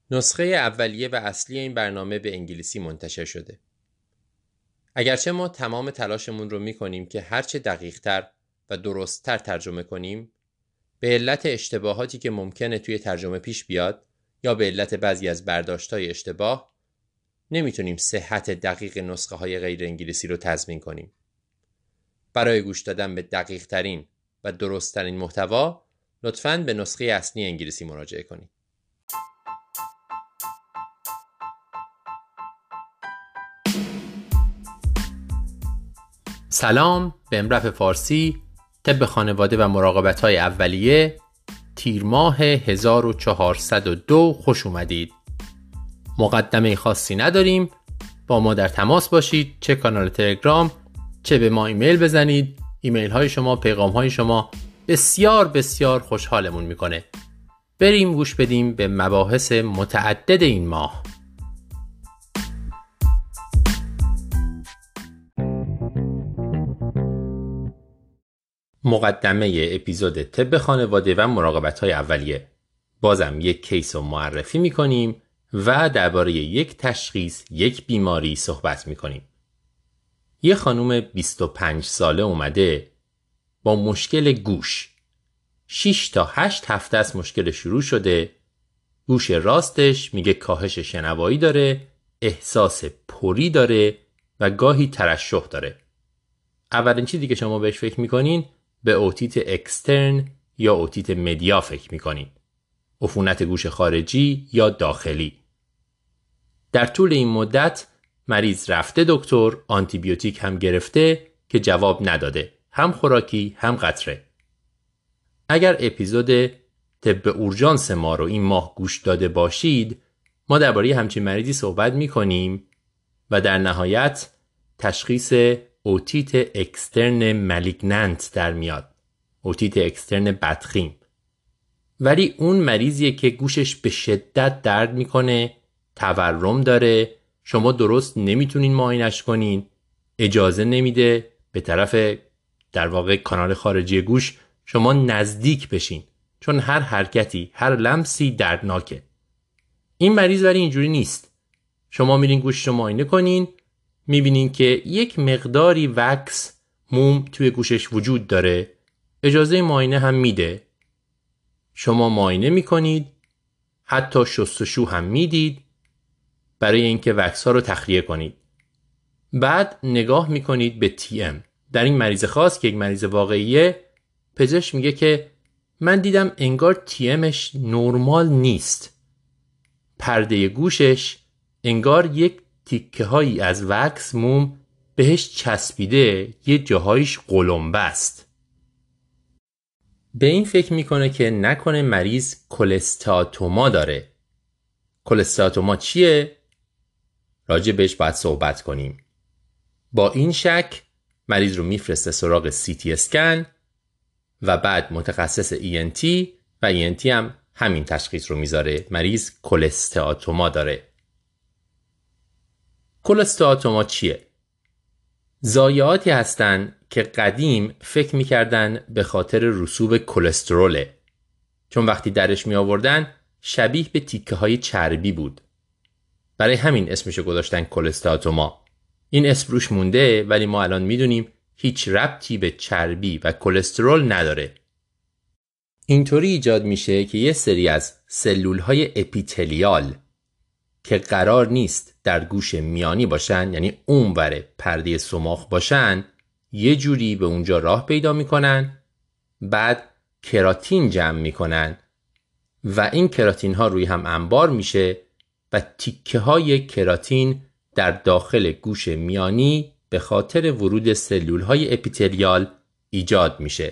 نسخه اولیه و اصلی این برنامه به انگلیسی منتشر شده. اگرچه ما تمام تلاشمون رو میکنیم که هرچه دقیق‌تر و درست‌تر ترجمه کنیم، به علت اشتباهاتی که ممکنه توی ترجمه پیش بیاد یا به علت بعضی از برداشت‌های اشتباه، نمیتونیم صحت دقیق نسخه‌های غیر انگلیسی رو تضمین کنیم. برای گوش دادن به دقیق‌ترین و درست‌ترین محتوا، لطفاً به نسخه اصلی انگلیسی مراجعه کنید. سلام، به امرف فارسی، طب خانواده و مراقبت‌های اولیه، تیر ماه 1402 خوش اومدید. مقدمه خاصی نداریم، با ما در تماس باشید، چه کانال تلگرام، چه به ما ایمیل بزنید. ایمیل های شما، پیغام های شما بسیار بسیار خوشحالمون میکنه. بریم گوش بدیم به مباحث متعدد این ماه. مقدمه اپیزود طب خانواده و مراقبت‌های اولیه. بازم یک کیس رو معرفی میکنیم و درباره یک تشخیص، یک بیماری صحبت میکنیم. یه خانوم 25 ساله اومده با مشکل گوش. 6 تا 8 هفته از مشکل شروع شده. گوش راستش میگه کاهش شنوایی داره، احساس پری داره و گاهی ترشح داره. اولین چیزی که شما بهش فکر میکنین به اوتیت اکسترن یا اوتیت مدیا فکر میکنین. عفونت گوش خارجی یا داخلی. در طول این مدت مریض رفته دکتر، آنتی بیوتیک هم گرفته که جواب نداده، هم خوراکی هم قطره. اگر اپیزود طب اورژانس ما رو این ماه گوش داده باشید، ما درباره همچین مریضی صحبت میکنیم و در نهایت تشخیص اوتیت اکسترن مالیگننت در میاد، اوتیت اکسترن بدخیم. ولی اون مریضیه که گوشش به شدت درد میکنه، تورم داره، شما درست نمیتونین معاینش کنین، اجازه نمیده به طرف در واقع کانال خارجی گوش شما نزدیک بشین، چون هر حرکتی، هر لمسی دردناکه. این مریض ولی اینجوری نیست. شما میرین گوشش رو معاینه کنین، میبینین که یک مقداری وکس، موم توی گوشش وجود داره، اجازه معاینه هم میده. شما معاینه میکنید، حتی شستشو هم میدید برای اینکه وکس ها رو تخلیه کنید. بعد نگاه میکنید به TM. در این مریض خاص که یک مریض واقعیه، پزشک میگه که من دیدم انگار TMش نرمال نیست. پرده گوشش انگار یک تیکه هایی از وکس موم بهش چسبیده، یه جاهایش قلمبه است. به این فکر میکنه که نکنه مریض کولستاتوما داره. کولستاتوما چیه؟ راجع بهش باید صحبت کنیم. با این شک مریض رو میفرسته سراغ CT اسکن و بعد متخصص ENT و ENT هم همین تشخیص رو میذاره، مریض کولستاتوما داره. کولستاتوما چیه؟ ضایعاتی هستن که قدیم فکر میکردن به خاطر رسوب کلستروله، چون وقتی درش می آوردن شبیه به تیکه های چربی بود. برای همین اسمشو گذاشتن کولستاتوما. این اسم روش مونده، ولی ما الان میدونیم هیچ ربطی به چربی و کلسترول نداره. اینطوری ایجاد میشه که یه سری از سلول های اپیتلیال که قرار نیست در گوش میانی باشن، یعنی اونور پرده صماخ باشن، یه جوری به اونجا راه پیدا میکنن، بعد کراتین جمع میکنن و این کراتین ها روی هم انبار میشه و تیکه های کراتین در داخل گوش میانی به خاطر ورود سلول های اپیتلیال ایجاد میشه.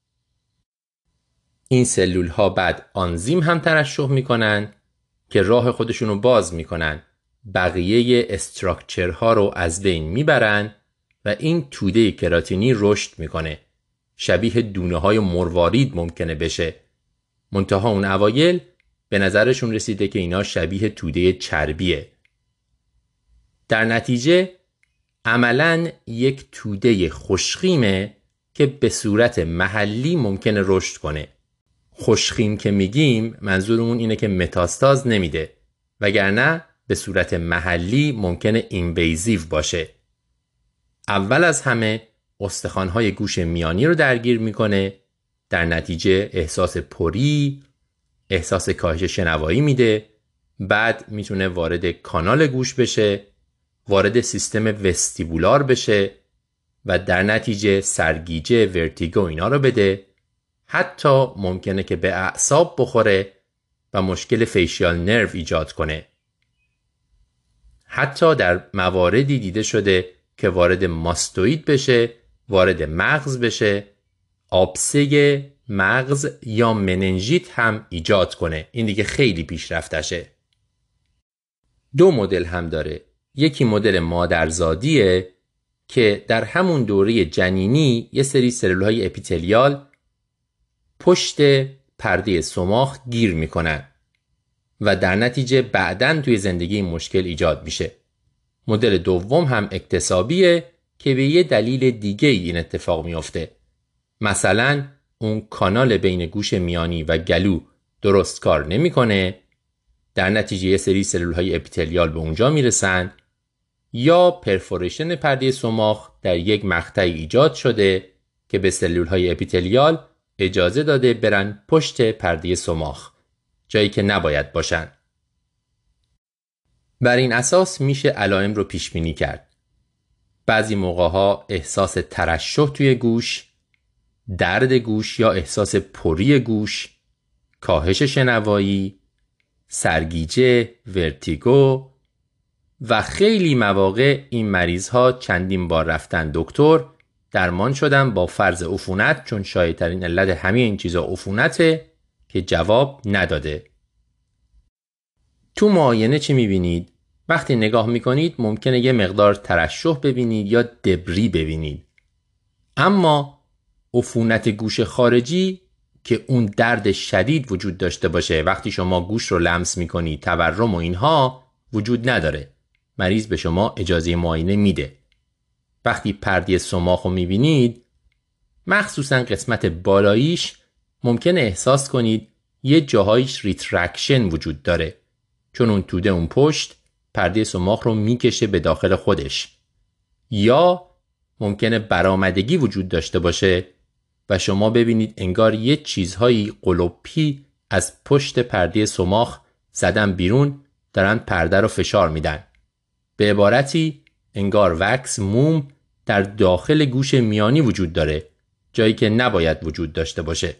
این سلول ها بعد آنزیم هم ترشح میکنن که راه خودشونو باز میکنن، بقیه استراکچرها رو از بین میبرن و این توده کراتینی رشد میکنه. شبیه دونه های مروارید ممکنه بشه. منتها اون اوایل به نظرشون رسیده که اینا شبیه توده چربیه. در نتیجه عملاً یک توده خوشخیمه که به صورت محلی ممکنه رشد کنه. خوشخیم که میگیم منظورمون اینه که متاستاز نمیده. وگرنه به صورت محلی ممکنه اینویزیو باشه. اول از همه استخوان‌های گوش میانی رو درگیر میکنه، در نتیجه احساس پری، احساس کاهش شنوایی میده، بعد میتونه وارد کانال گوش بشه، وارد سیستم وستیبولار بشه و در نتیجه سرگیجه، ورتیگو اینا رو بده. حتی ممکنه که به اعصاب بخوره و مشکل فیشیال نرو ایجاد کنه. حتی در مواردی دیده شده که وارد ماستوئید بشه، وارد مغز بشه، آبسه مغز یا مننژیت هم ایجاد کنه. این دیگه خیلی پیشرفتشه. 2 مدل هم داره. یکی مدل مادرزادیه که در همون دوره جنینی یه سری سلولهای اپیتلیال پشت پرده صماخ گیر میکنن و در نتیجه بعداً توی زندگی این مشکل ایجاد میشه. مدل دوم هم اکتسابیه که به یه دلیل دیگه این اتفاق میفته. مثلا اون کانال بین گوش میانی و گلو درست کار نمیکنه، در نتیجه یه سری سلولهای اپیتلیال به اونجا میرسن، یا پرفوریشن پرده صماخ در یک مقطعی ایجاد شده که به سلولهای اپیتلیال اجازه داده برن پشت پرده صماخ، جایی که نباید باشن. بر این اساس میشه علائم رو پیش بینی کرد. بعضی موقع‌ها احساس ترشح توی گوش، درد گوش یا احساس پری گوش، کاهش شنوایی، سرگیجه، ورتیگو و خیلی مواقع این مریض‌ها چندین بار رفتن دکتر، درمان شدن با فرض عفونت، چون شایع‌ترین علت همه این چیزا عفونته که جواب نداده. تو معاینه چی می‌بینید؟ وقتی نگاه می‌کنید ممکنه یه مقدار ترشح ببینید یا دبری ببینید. اما عفونت گوش خارجی که اون درد شدید وجود داشته باشه، وقتی شما گوش رو لمس می‌کنید، تورم و اینها وجود نداره. مریض به شما اجازه معاینه میده. وقتی پرده صماخ رو می‌بینید، مخصوصاً قسمت بالاییش، ممکنه احساس کنید یه جاهایش ریترکشن وجود داره، چون اون توده اون پشت پرده صماخ رو میکشه به داخل خودش. یا ممکنه برآمدگی وجود داشته باشه و شما ببینید انگار یه چیزهایی قلپی از پشت پرده صماخ زدن بیرون، دارن پرده رو فشار میدن. به عبارتی انگار وکس موم در داخل گوش میانی وجود داره، جایی که نباید وجود داشته باشه.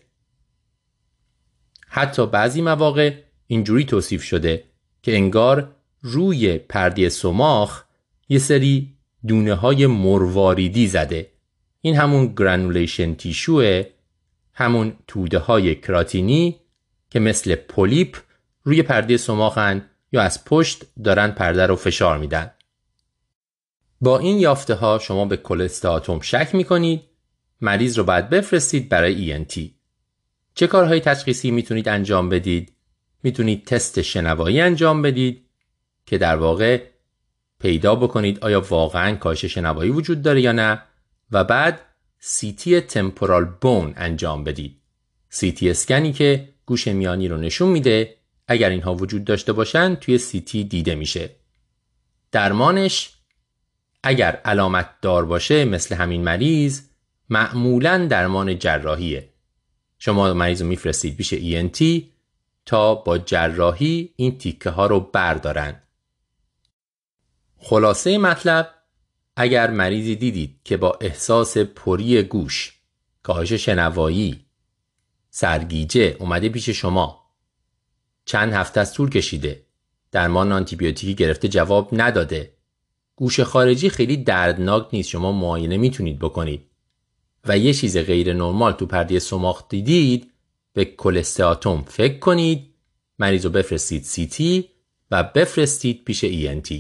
حتی بعضی مواقع اینجوری توصیف شده که انگار روی پرده صماخ یه سری دونه های مرواریدی زده. این همون گرانولیشن تیشوه، همون توده های کراتینی که مثل پولیپ روی پرده صماخن یا از پشت دارن پرده رو فشار میدن. با این یافته ها شما به کلستئاتوم شک میکنید، مریض رو باید بفرستید برای ENT. چه کارهای تشخیصی میتونید انجام بدید؟ میتونید تست شنوایی انجام بدید که در واقع پیدا بکنید آیا واقعاً کاهش شنوایی وجود داره یا نه، و بعد CT تمپورال بون انجام بدید. CT اسکنی که گوش میانی رو نشون میده، اگر اینها وجود داشته باشن توی CT دیده میشه. درمانش اگر علامت دار باشه مثل همین مریض، معمولاً درمان جراحیه. شما مریض رو میفرستید پیش ENT تا با جراحی این تیکه ها رو بردارن. خلاصه مطلب، اگر مریضی دیدید که با احساس پری گوش، کاهش شنوایی، سرگیجه اومده پیش شما، چند هفته از طول کشیده، درمان آنتیبیوتیکی گرفته جواب نداده، گوش خارجی خیلی دردناک نیست، شما معاینه میتونید بکنید و یه چیز غیر نرمال تو پرده صماخ دیدید، به کلستئاتوم فکر کنید، مریض رو بفرستید CT و بفرستید پیش ENT.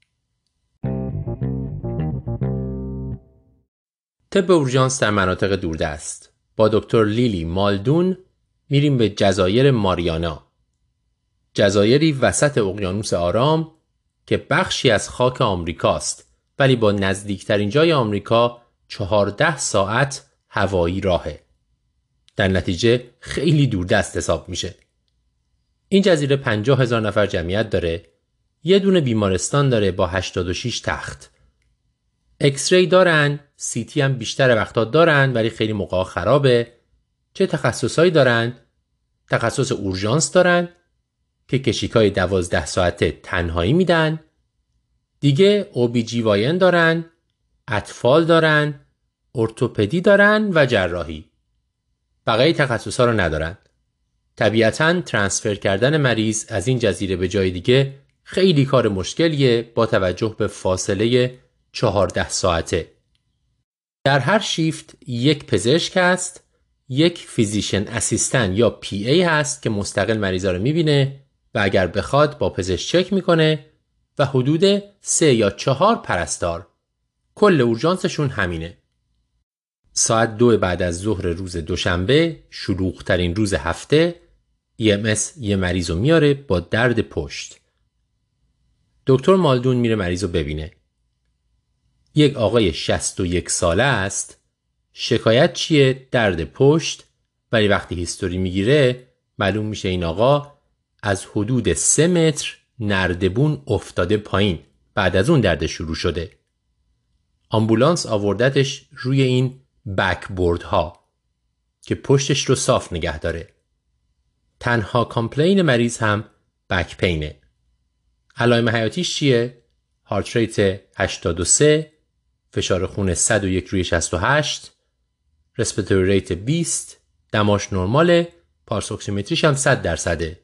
طب اورژانس در مناطق دوردست. با دکتر لیلی مالدون میریم به جزایر ماریانا. جزایری وسط اقیانوس آرام که بخشی از خاک آمریکاست، ولی با نزدیکترین جای آمریکا 14 ساعت هوایی راهه. در نتیجه خیلی دوردست حساب میشه. این جزیره 50,000 نفر جمعیت داره یه دونه بیمارستان داره با 86 تخت. ایکس ری دارن، سی تی هم بیشتر وقتا دارن ولی خیلی موقع خرابه. چه تخصصایی دارن؟ تخصص اورژانس دارن که کشیکای 12 ساعته تنهایی میدن. دیگه OBGYN دارن، اطفال دارن، ارتوپدی دارن و جراحی. بقیه تخصصها رو ندارن. طبیعتاً ترانسفر کردن مریض از این جزیره به جای دیگه خیلی کار مشکلیه با توجه به فاصله 14 ساعته. در هر شیفت یک پزشک هست، یک فیزیشن اسیستن یا پی ای هست که مستقل مریضا رو میبینه و اگر بخواد با پزشک چک میکنه و حدود 3 یا 4 پرستار. کل اورژانسشون همینه. ساعت 2 بعد از ظهر روز دوشنبه، شلوغ ترین روز هفته، EMS یه مریض رو میاره با درد پشت. دکتر مالدون میره مریض رو ببینه. یک آقای 61 ساله است. شکایت چیه؟ درد پشت. ولی وقتی هیستوری میگیره معلوم میشه این آقا از حدود 3 متر نردبون افتاده پایین. بعد از اون درد شروع شده. آمبولانس آوردتش روی این بکبورد ها که پشتش رو صاف نگه داره. تنها کامپلین مریض هم بک پینه. علائم حیاتیش چیه؟ هارت ریت 83، فشار خون 101 روی 68، رسپیتوری ریت 20، دماش نرماله، پالس اکسیمتریش هم 100%.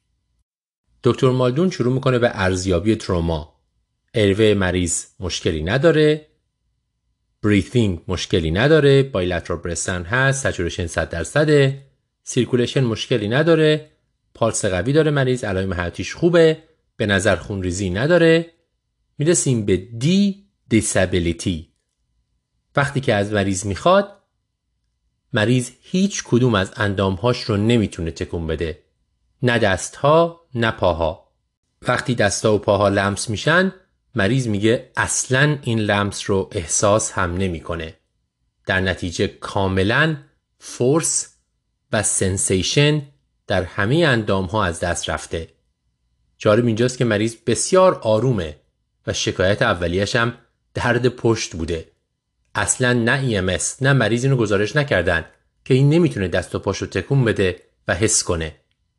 دکتر مالدون شروع میکنه به ارزیابی تروما. ایروی مریض مشکلی نداره، بریثینگ مشکلی نداره، بایلترال برستن هست، سچورشن 100%، سیرکولیشن مشکلی نداره، پالس قوی داره مریض، علائم حیاتیش خوبه، به نظر خونریزی نداره. میرسیم به دی دیسابیلیتی. وقتی که از مریض میخواد، مریض هیچ کدوم از اندامهاش رو نمیتونه تکون بده. نه دستها نه پاها. وقتی دستها و پاها لمس میشن، مریض میگه اصلاً این لمس رو احساس هم نمیکنه. در نتیجه کاملاً فورس و سنسیشن در همه اندامها از دست رفته. جالب اینجاست که مریض بسیار آرومه و شکایت اولیش هم درد پشت بوده. اصلاً نه EMS نه مریض اینو گزارش نکردن که این نمیتونه دست و پاشو تکون بده و حس کنه.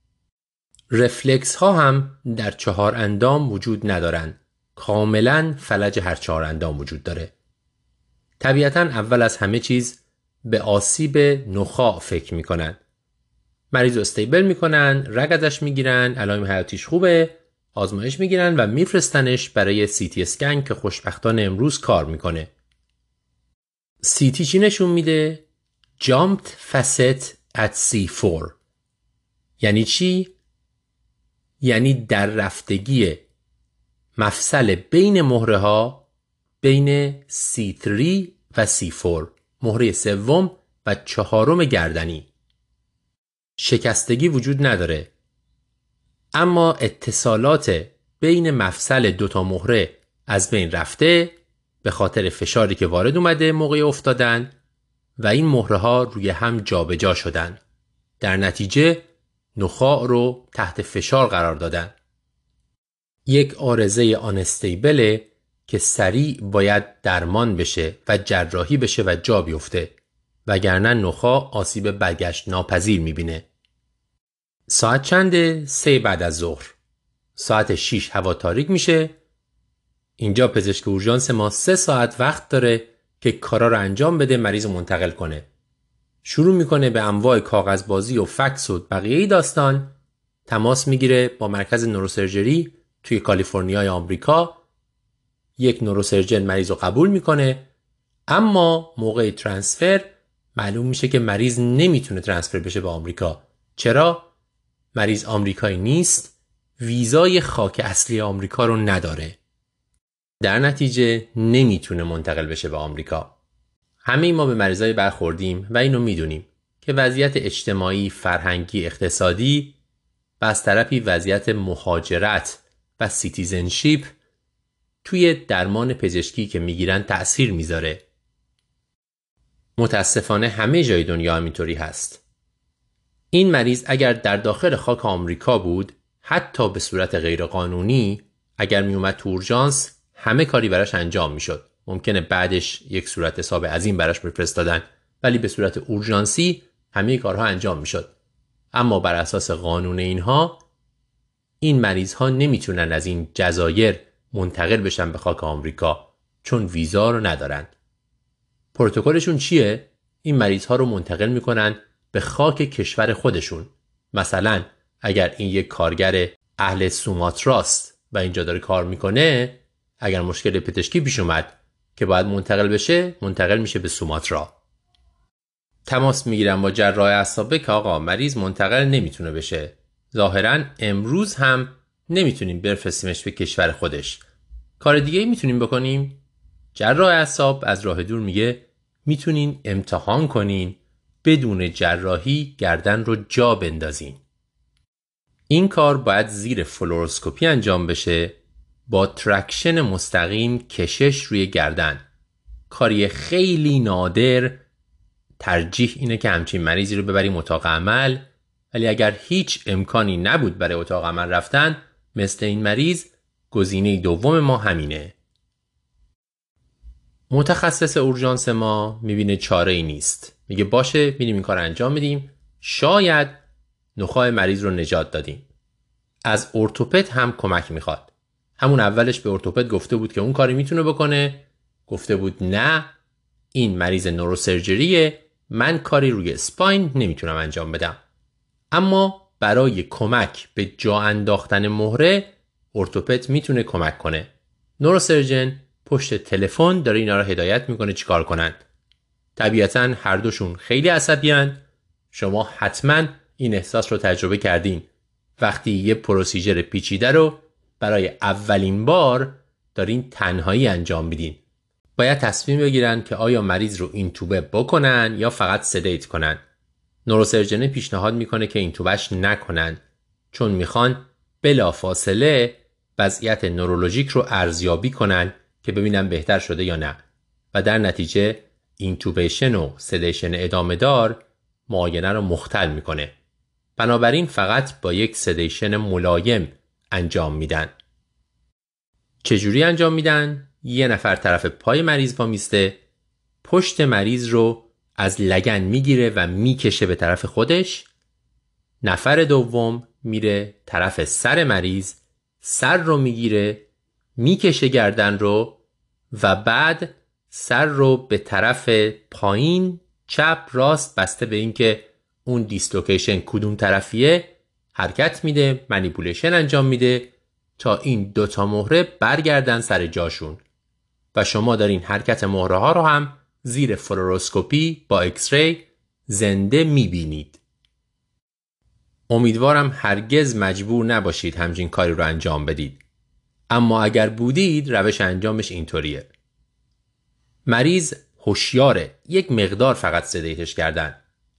رفلکس ها هم در 4 اندام وجود ندارن. کاملاً فلج هر 4 اندام وجود داره. طبیعتاً اول از همه چیز به آسیب نخاع فکر میکنن. مریض رو استیبل میکنن، رگ ازش میگیرن، علائم حیاتیش خوبه، آزمایش میگیرن و میفرستنش برای CT اسکن که خوشبختانه امروز کار میکنه. CT چی نشون میده؟ Jumped facet at C4. یعنی چی؟ یعنی در رفتگی مفصل بین مهره ها بین C3 و C4، مهره سوم و 4 گردنی. شکستگی وجود نداره، اما اتصالات بین مفصل 2 مهره از بین رفته به خاطر فشاری که وارد اومده موقع افتادن و این مهره ها روی هم جابجا شدن. در نتیجه نخاع رو تحت فشار قرار دادن. یک عارضه آنستیبله که سریع باید درمان بشه و جراحی بشه و جا بیفته، وگرنه نخاع آسیب برگشت ناپذیر میبینه. ساعت چنده؟ 3 بعد از ظهر. ساعت 6 هوا تاریک میشه. اینجا پزشک اورژانس ما 3 ساعت وقت داره که کارا رو انجام بده، مریض رو منتقل کنه. شروع میکنه به انواع کاغذبازی و فکس و بقیه داستان. تماس میگیره با مرکز نوروسرجری توی کالیفرنیای آمریکا. یک نوروسرجن مریض رو قبول میکنه، اما موقع ترانسفر معلوم میشه که مریض نمیتونه ترانسفر بشه به آمریکا. چرا؟ مریض آمریکایی نیست، ویزای خاک اصلی آمریکا رو نداره. در نتیجه نمیتونه منتقل بشه به آمریکا. همه ما به مریضای برخوردیم و اینو میدونیم که وضعیت اجتماعی، فرهنگی، اقتصادی و از طرفی وضعیت مهاجرت و سیتیزنشیپ توی درمان پزشکی که میگیرن تأثیر میذاره. متاسفانه همه جای دنیا همینطوری هست. این مریض اگر در داخل خاک آمریکا بود، حتی به صورت غیرقانونی، اگر می اومد تو اورژانس همه کاری براش انجام میشد. ممکنه بعدش یک صورت حساب عظیم براش بفرستادن، ولی به صورت اورژانسی همه کارها انجام میشد. اما بر اساس قانون اینها این مریض ها نمیتونن از این جزایر منتقل بشن به خاک آمریکا چون ویزا رو ندارن. پروتکلشون چیه؟ این مریض ها رو منتقل میکنن به خاک کشور خودشون. مثلا اگر این یک کارگر اهل سوماتراست و اینجا داره کار میکنه، اگر مشکل پزشکی پیش اومد که باید منتقل بشه، منتقل میشه به سوماترا. تماس میگیرن با جراح اعصاب که آقا مریض منتقل نمیتونه بشه. ظاهرا امروز هم نمیتونیم بفرستیمش به کشور خودش. کار دیگه میتونیم بکنیم؟ جراح اعصاب از راه دور میگه میتونین امتحان کنین بدون جراحی گردن رو جا بندازین. این کار باید زیر فلوروسکوپی انجام بشه با ترکشن مستقیم کشش روی گردن. کاری خیلی نادر. ترجیح اینه که همچین مریضی رو ببریم اتاق عمل، ولی اگر هیچ امکانی نبود برای اتاق عمل رفتن، مثل این مریض گزینه دوم ما همینه. متخصص اورژانس ما میبینه چاره ای نیست. میگه باشه میریم این کار انجام میدیم. شاید نخاع مریض رو نجات دادیم. از ارتوپد هم کمک میخواد. همون اولش به ارتوپد گفته بود که اون کاری میتونه بکنه. گفته بود نه، این مریض نوروسرجریه، من کاری روی اسپاین نمیتونم انجام بدم. اما برای کمک به جا انداختن مهره ارتوپد میتونه کمک کنه. نوروسرجن پشت تلفن داره اینا رو هدایت میکنه چیکار کنن. طبیعتاً هر دوشون خیلی عصبی‌اند. شما حتما این احساس رو تجربه کردین وقتی یه پروسیجر پیچیده رو برای اولین بار دارین تنهایی انجام میدین. باید تصمیم بگیرن که آیا مریض رو اینتوبه بکنن یا فقط سدیت کنن. نوروسرجن پیشنهاد میکنه که اینتوبهش نکنن، چون میخوان بلافاصله وضعیت نورولوژیک رو ارزیابی کنن که ببینن بهتر شده یا نه، و در نتیجه اینتوبیشن و سدیشن ادامه دار معاینه رو مختل میکنه. بنابراین فقط با یک سدیشن ملایم انجام میدن. چجوری انجام میدن؟ یه نفر طرف پای مریض وامیسته، پشت مریض رو از لگن میگیره و میکشه به طرف خودش. نفر دوم میره طرف سر مریض، سر رو میگیره، میکشه گردن رو و بعد سر رو به طرف پایین، چپ، راست، بسته به اینکه اون دیسلوکیشن کدوم طرفیه، حرکت میده، منیپولیشن انجام میده تا این دوتا مهره برگردن سر جاشون. و شما دارین حرکت مهره ها رو هم زیر فلوروسکوپی با ایکس ری زنده میبینید. امیدوارم هرگز مجبور نباشید همچین کاری رو انجام بدید. اما اگر بودید روش انجامش اینطوریه. مریض هوشیاره، یک مقدار فقط سدیتش کردن.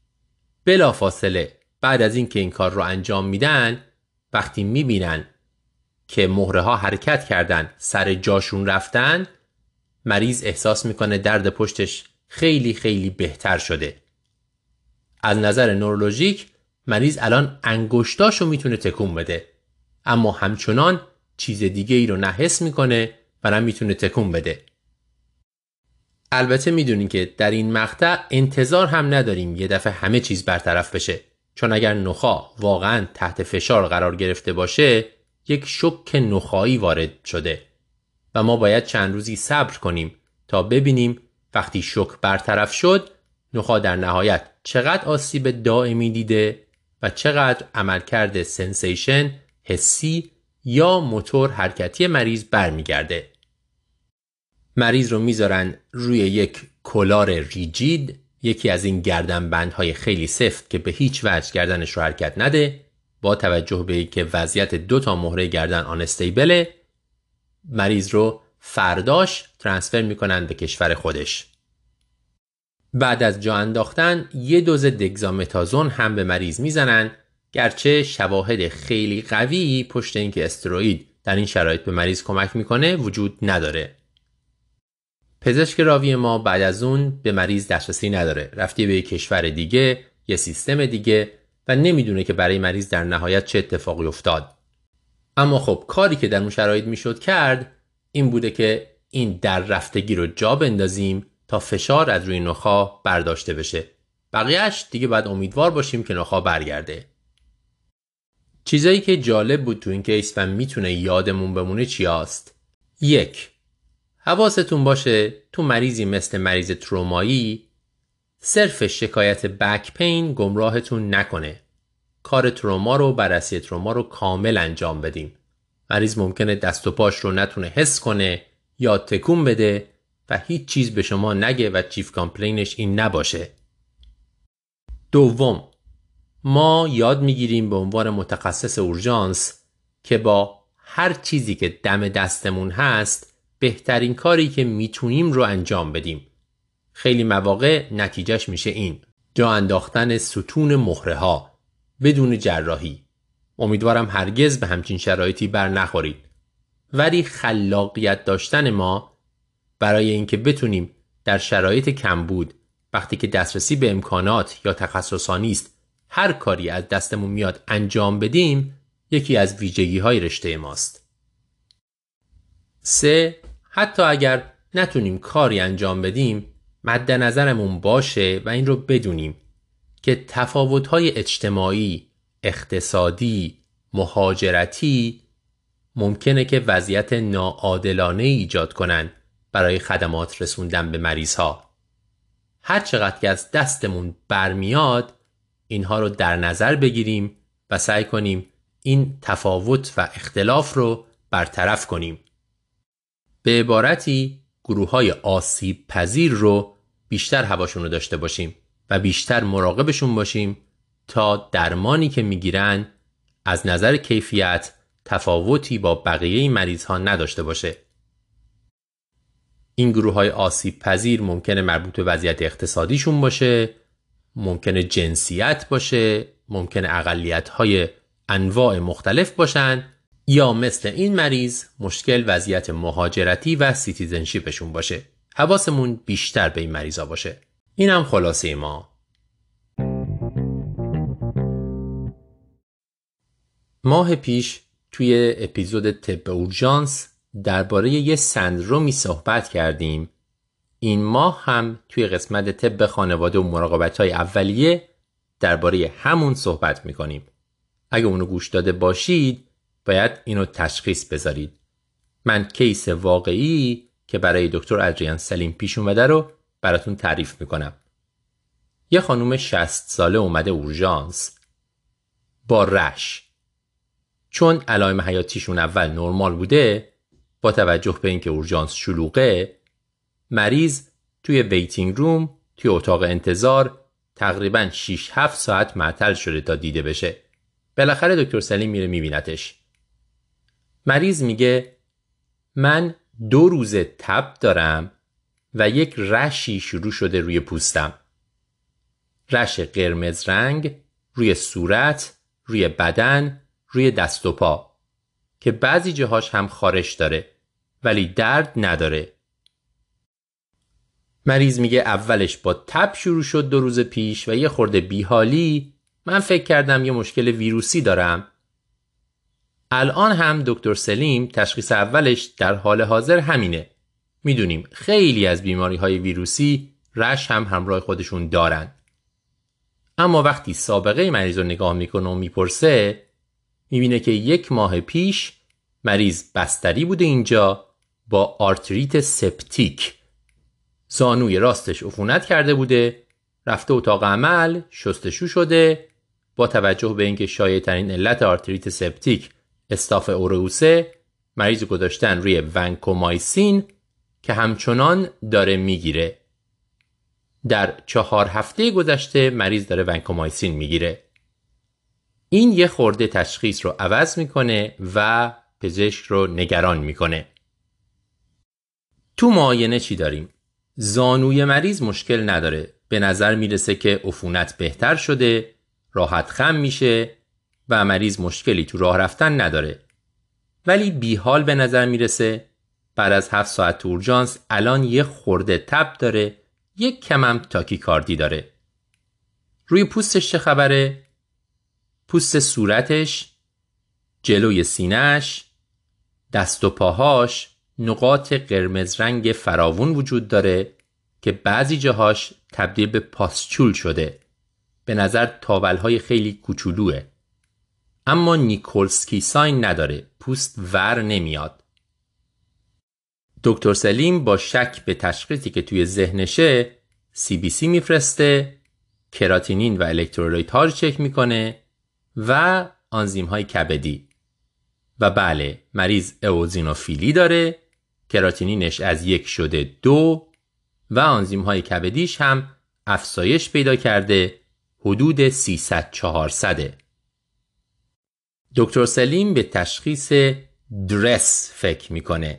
بلافاصله بعد از اینکه این کار رو انجام میدن، وقتی میبینن که مهره ها حرکت کردن، سر جاشون رفتن، مریض احساس میکنه درد پشتش خیلی خیلی بهتر شده. از نظر نورولوژیک مریض الان انگشتاشو میتونه تکون بده، اما همچنان چیز دیگه ای رو نه حس میکنه و نه میتونه تکون بده. البته میدونین که در این مقطع انتظار هم نداریم یه دفعه همه چیز برطرف بشه، چون اگر نخاع واقعا تحت فشار قرار گرفته باشه یک شوک نخاعی وارد شده و ما باید چند روزی صبر کنیم تا ببینیم وقتی شوک برطرف شد نخاع در نهایت چقدر آسیب دائمی دیده و چقدر عملکرد سنسیشن، حسی یا موتور حرکتی مریض برمیگرده. مریض رو میذارن روی یک کولار ریجید، یکی از این گردنبندهای خیلی سفت که به هیچ وجه گردنش رو حرکت نده. با توجه به اینکه وضعیت دوتا مهره گردن آنستیبله، مریض رو فرداش ترانسفر میکنن به کشور خودش. بعد از جا انداختن یه دوز دگزامتازون هم به مریض میزنن، گرچه شواهد خیلی قوی پشت اینکه استروئید در این شرایط به مریض کمک میکنه وجود نداره. پزشک راوی ما بعد از اون به مریض دسترسی نداره، رفته به یک کشور دیگه، یه سیستم دیگه و نمیدونه که برای مریض در نهایت چه اتفاقی افتاد. اما خب کاری که در اون شرایط میشد کرد این بوده که این در رفتگی رو جا بندازیم تا فشار از روی نخاع برداشته بشه. بقیهش دیگه باید امیدوار باشیم که نخاع برگرده. چیزایی که جالب بود تو این کیس و میتونه یادمون بمونه چی هست؟ 1. حواستون باشه تو مریضی مثل مریض ترومایی صرف شکایت بک پین گمراهتون نکنه. کار تروما رو، بررسی تروما رو کامل انجام بدیم. مریض ممکنه دست و پاش رو نتونه حس کنه یا تکون بده و هیچ چیز به شما نگه و چیف کامپلینش این نباشه. 2. ما یاد میگیریم به عنوان متخصص اورژانس که با هر چیزی که دم دستمون هست بهترین کاری که میتونیم رو انجام بدیم. خیلی مواقع نتیجهش میشه این: جا انداختن ستون مهره ها بدون جراحی. امیدوارم هرگز به همچین شرایطی بر نخورید. ولی خلاقیت داشتن ما برای اینکه بتونیم در شرایط کمبود وقتی که دسترسی به امکانات یا تخصصا نیست هر کاری از دستمون میاد انجام بدیم یکی از ویژگی های رشته ماست. 3. حتی اگر نتونیم کاری انجام بدیم مد نظرمون باشه و این رو بدونیم که تفاوت‌های اجتماعی، اقتصادی، مهاجرتی ممکنه که وضعیت ناعادلانه ایجاد کنن برای خدمات رسوندن به مریض‌ها. هر چقدر که از دستمون برمیاد اینها رو در نظر بگیریم و سعی کنیم این تفاوت و اختلاف رو برطرف کنیم. به عبارتی گروه‌های آسیب پذیر رو بیشتر هواشون رو داشته باشیم و بیشتر مراقبشون باشیم تا درمانی که میگیرن از نظر کیفیت تفاوتی با بقیه مریض ها نداشته باشه. این گروه‌های آسیب پذیر ممکنه مربوط به وضعیت اقتصادیشون باشه، ممکنه جنسیت باشه، ممکنه اقلیت‌های انواع مختلف باشن یا مثل این مریض مشکل وضعیت مهاجرتی و سیتیزنشیپشون باشه. حواسمون بیشتر به این مریضا باشه. این هم خلاصه ما. ماه پیش توی اپیزود طب اورژانس درباره یه سندرومی صحبت کردیم. این ماه هم توی قسمت طب خانواده و مراقبت‌های اولیه درباره همون صحبت می‌کنیم. اگه اونو گوش داده باشید باید اینو تشخیص بذارید. من کیس واقعی که برای دکتر ادریان سلیم پیش اومده رو براتون تعریف میکنم. یه خانوم 60 ساله اومده اورژانس با رش. چون علائم حیاتیشون اول نرمال بوده، با توجه به اینکه اورژانس شلوغه، مریض توی ویتینگ روم، توی اتاق انتظار تقریباً 6-7 ساعت معطل شده تا دیده بشه. بالاخره دکتر سلیم میره میبینتش. مریض میگه من 2 روز تب دارم و یک رشی شروع شده روی پوستم. رش قرمز رنگ روی صورت، روی بدن، روی دست و پا که بعضی جاهاش هم خارش داره ولی درد نداره. مریض میگه اولش با تب شروع شد 2 روز پیش و یه خورده بیحالی. من فکر کردم یه مشکل ویروسی دارم. الان هم دکتر سلیم تشخیص اولش در حال حاضر همینه. میدونیم خیلی از بیماری‌های ویروسی رش هم همراه خودشون دارن. اما وقتی سابقه مریض رو نگاه میکنه و میپرسه میبینه که 1 ماه پیش مریض بستری بوده اینجا با آرتریت سپتیک. زانوی راستش عفونت کرده بوده، رفته اتاق عمل، شستشو شده. با توجه به اینکه شایع ترین علت آرتریت سپتیک استاف اوروسه، مریض گذاشتن روی ونکومایسین که همچنان داره میگیره. در 4 هفته گذشته مریض داره ونکومایسین میگیره. این یه خورده تشخیص رو عوض میکنه و پزشک رو نگران میکنه. تو معاینه چی داریم؟ زانوی مریض مشکل نداره. به نظر میرسه که عفونت بهتر شده، راحت خم میشه و مریض مشکلی تو راه رفتن نداره. ولی بیحال به نظر میرسه. بعد از 7 ساعت تو اورژانس الان یه خورده تب داره، یک کمم تاکیکاردی داره. روی پوستش چه خبره؟ پوست صورتش جلوی سینه‌اش، دست و پاهاش نقاط قرمز رنگ فراوون وجود داره که بعضی جاهاش تبدیل به پاستچول شده. به نظر تاولهای خیلی کوچولوه. اما نیکولسکی ساین نداره. پوست ور نمیاد. دکتر سلیم با شک به تشخیصی که توی ذهنشه CBC میفرسته، کراتینین و الکترولیت ها رو چک میکنه و آنزیم های کبدی. و بله، مریض اوزینوفیلی داره، کراتینینش از 1 شده 2 و آنزیم های کبدیش هم افزایش پیدا کرده، حدود 300-400. دکتر سلیم به تشخیص درس فکر میکنه.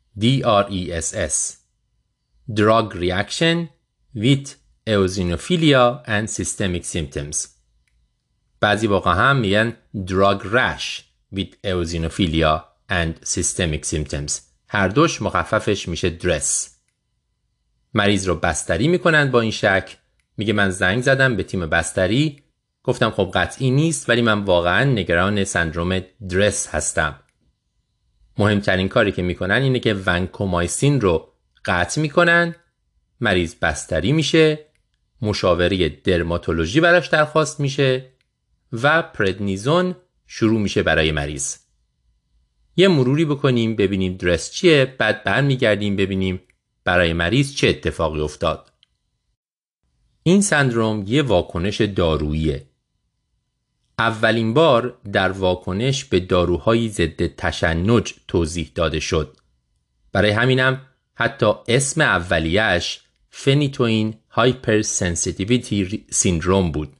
DRESS Drug Reaction with Eosinophilia and Systemic Symptoms. بعضی واقعا هم میگن Drug Rash with Eosinophilia and Systemic Symptoms. هر دوش مخففش میشه درس. مریض رو بستری میکنن با این شک. میگه من زنگ زدم به تیم بستری، گفتم خب قطعی نیست ولی من واقعا نگران سندروم درس هستم. مهمترین کاری که میکنن اینه که ونکومایسین رو قطع میکنن، مریض بستری میشه، مشاوره درماتولوژی براش درخواست میشه و پردنیزون شروع میشه برای مریض. یه مروری بکنیم ببینیم درس چیه، بعد برمیگردیم ببینیم برای مریض چه اتفاقی افتاد. این سندروم یه واکنش داروییه. اولین بار در واکنش به داروهای ضد تشنج توضیح داده شد. برای همینم حتی اسم اولیه‌اش فنیتوئین هایپرسنسیتیویتی سیندروم بود.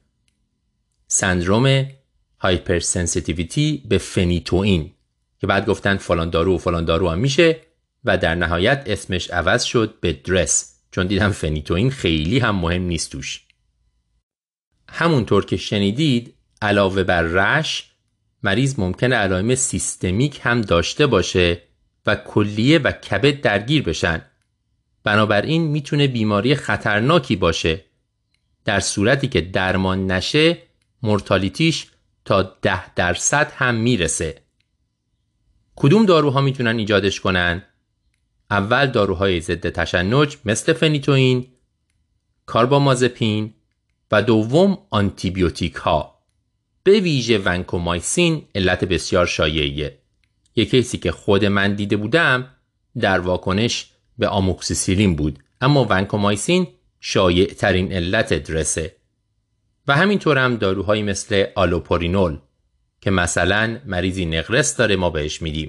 سندروم هایپرسنسیتیویتی به فنیتوئین که بعد گفتن فلان دارو و فلان دارو هم میشه و در نهایت اسمش عوض شد به درس، چون دیدم فنیتوئین خیلی هم مهم نیست توش. همونطور که شنیدید علاوه بر رش، مریض ممکنه علائم سیستمیک هم داشته باشه و کلیه و کبد درگیر بشن. بنابراین میتونه بیماری خطرناکی باشه. در صورتی که درمان نشه مورتالیتیش تا 10% هم میرسه. کدوم داروها میتونن ایجادش کنن؟ اول داروهای ضد تشنج مثل فنیتوئین، کاربامازپین و دوم آنتیبیوتیک ها. به ویژه ونکومایسین علت بسیار شایعیه. یک کیسی که خود من دیده بودم در واکنش به آموکسیسیلین بود، اما ونکومایسین شایع ترین علت درسه. و همینطور هم داروهایی مثل آلوپورینول که مثلا مریضی نقرس داره ما بهش میدیم.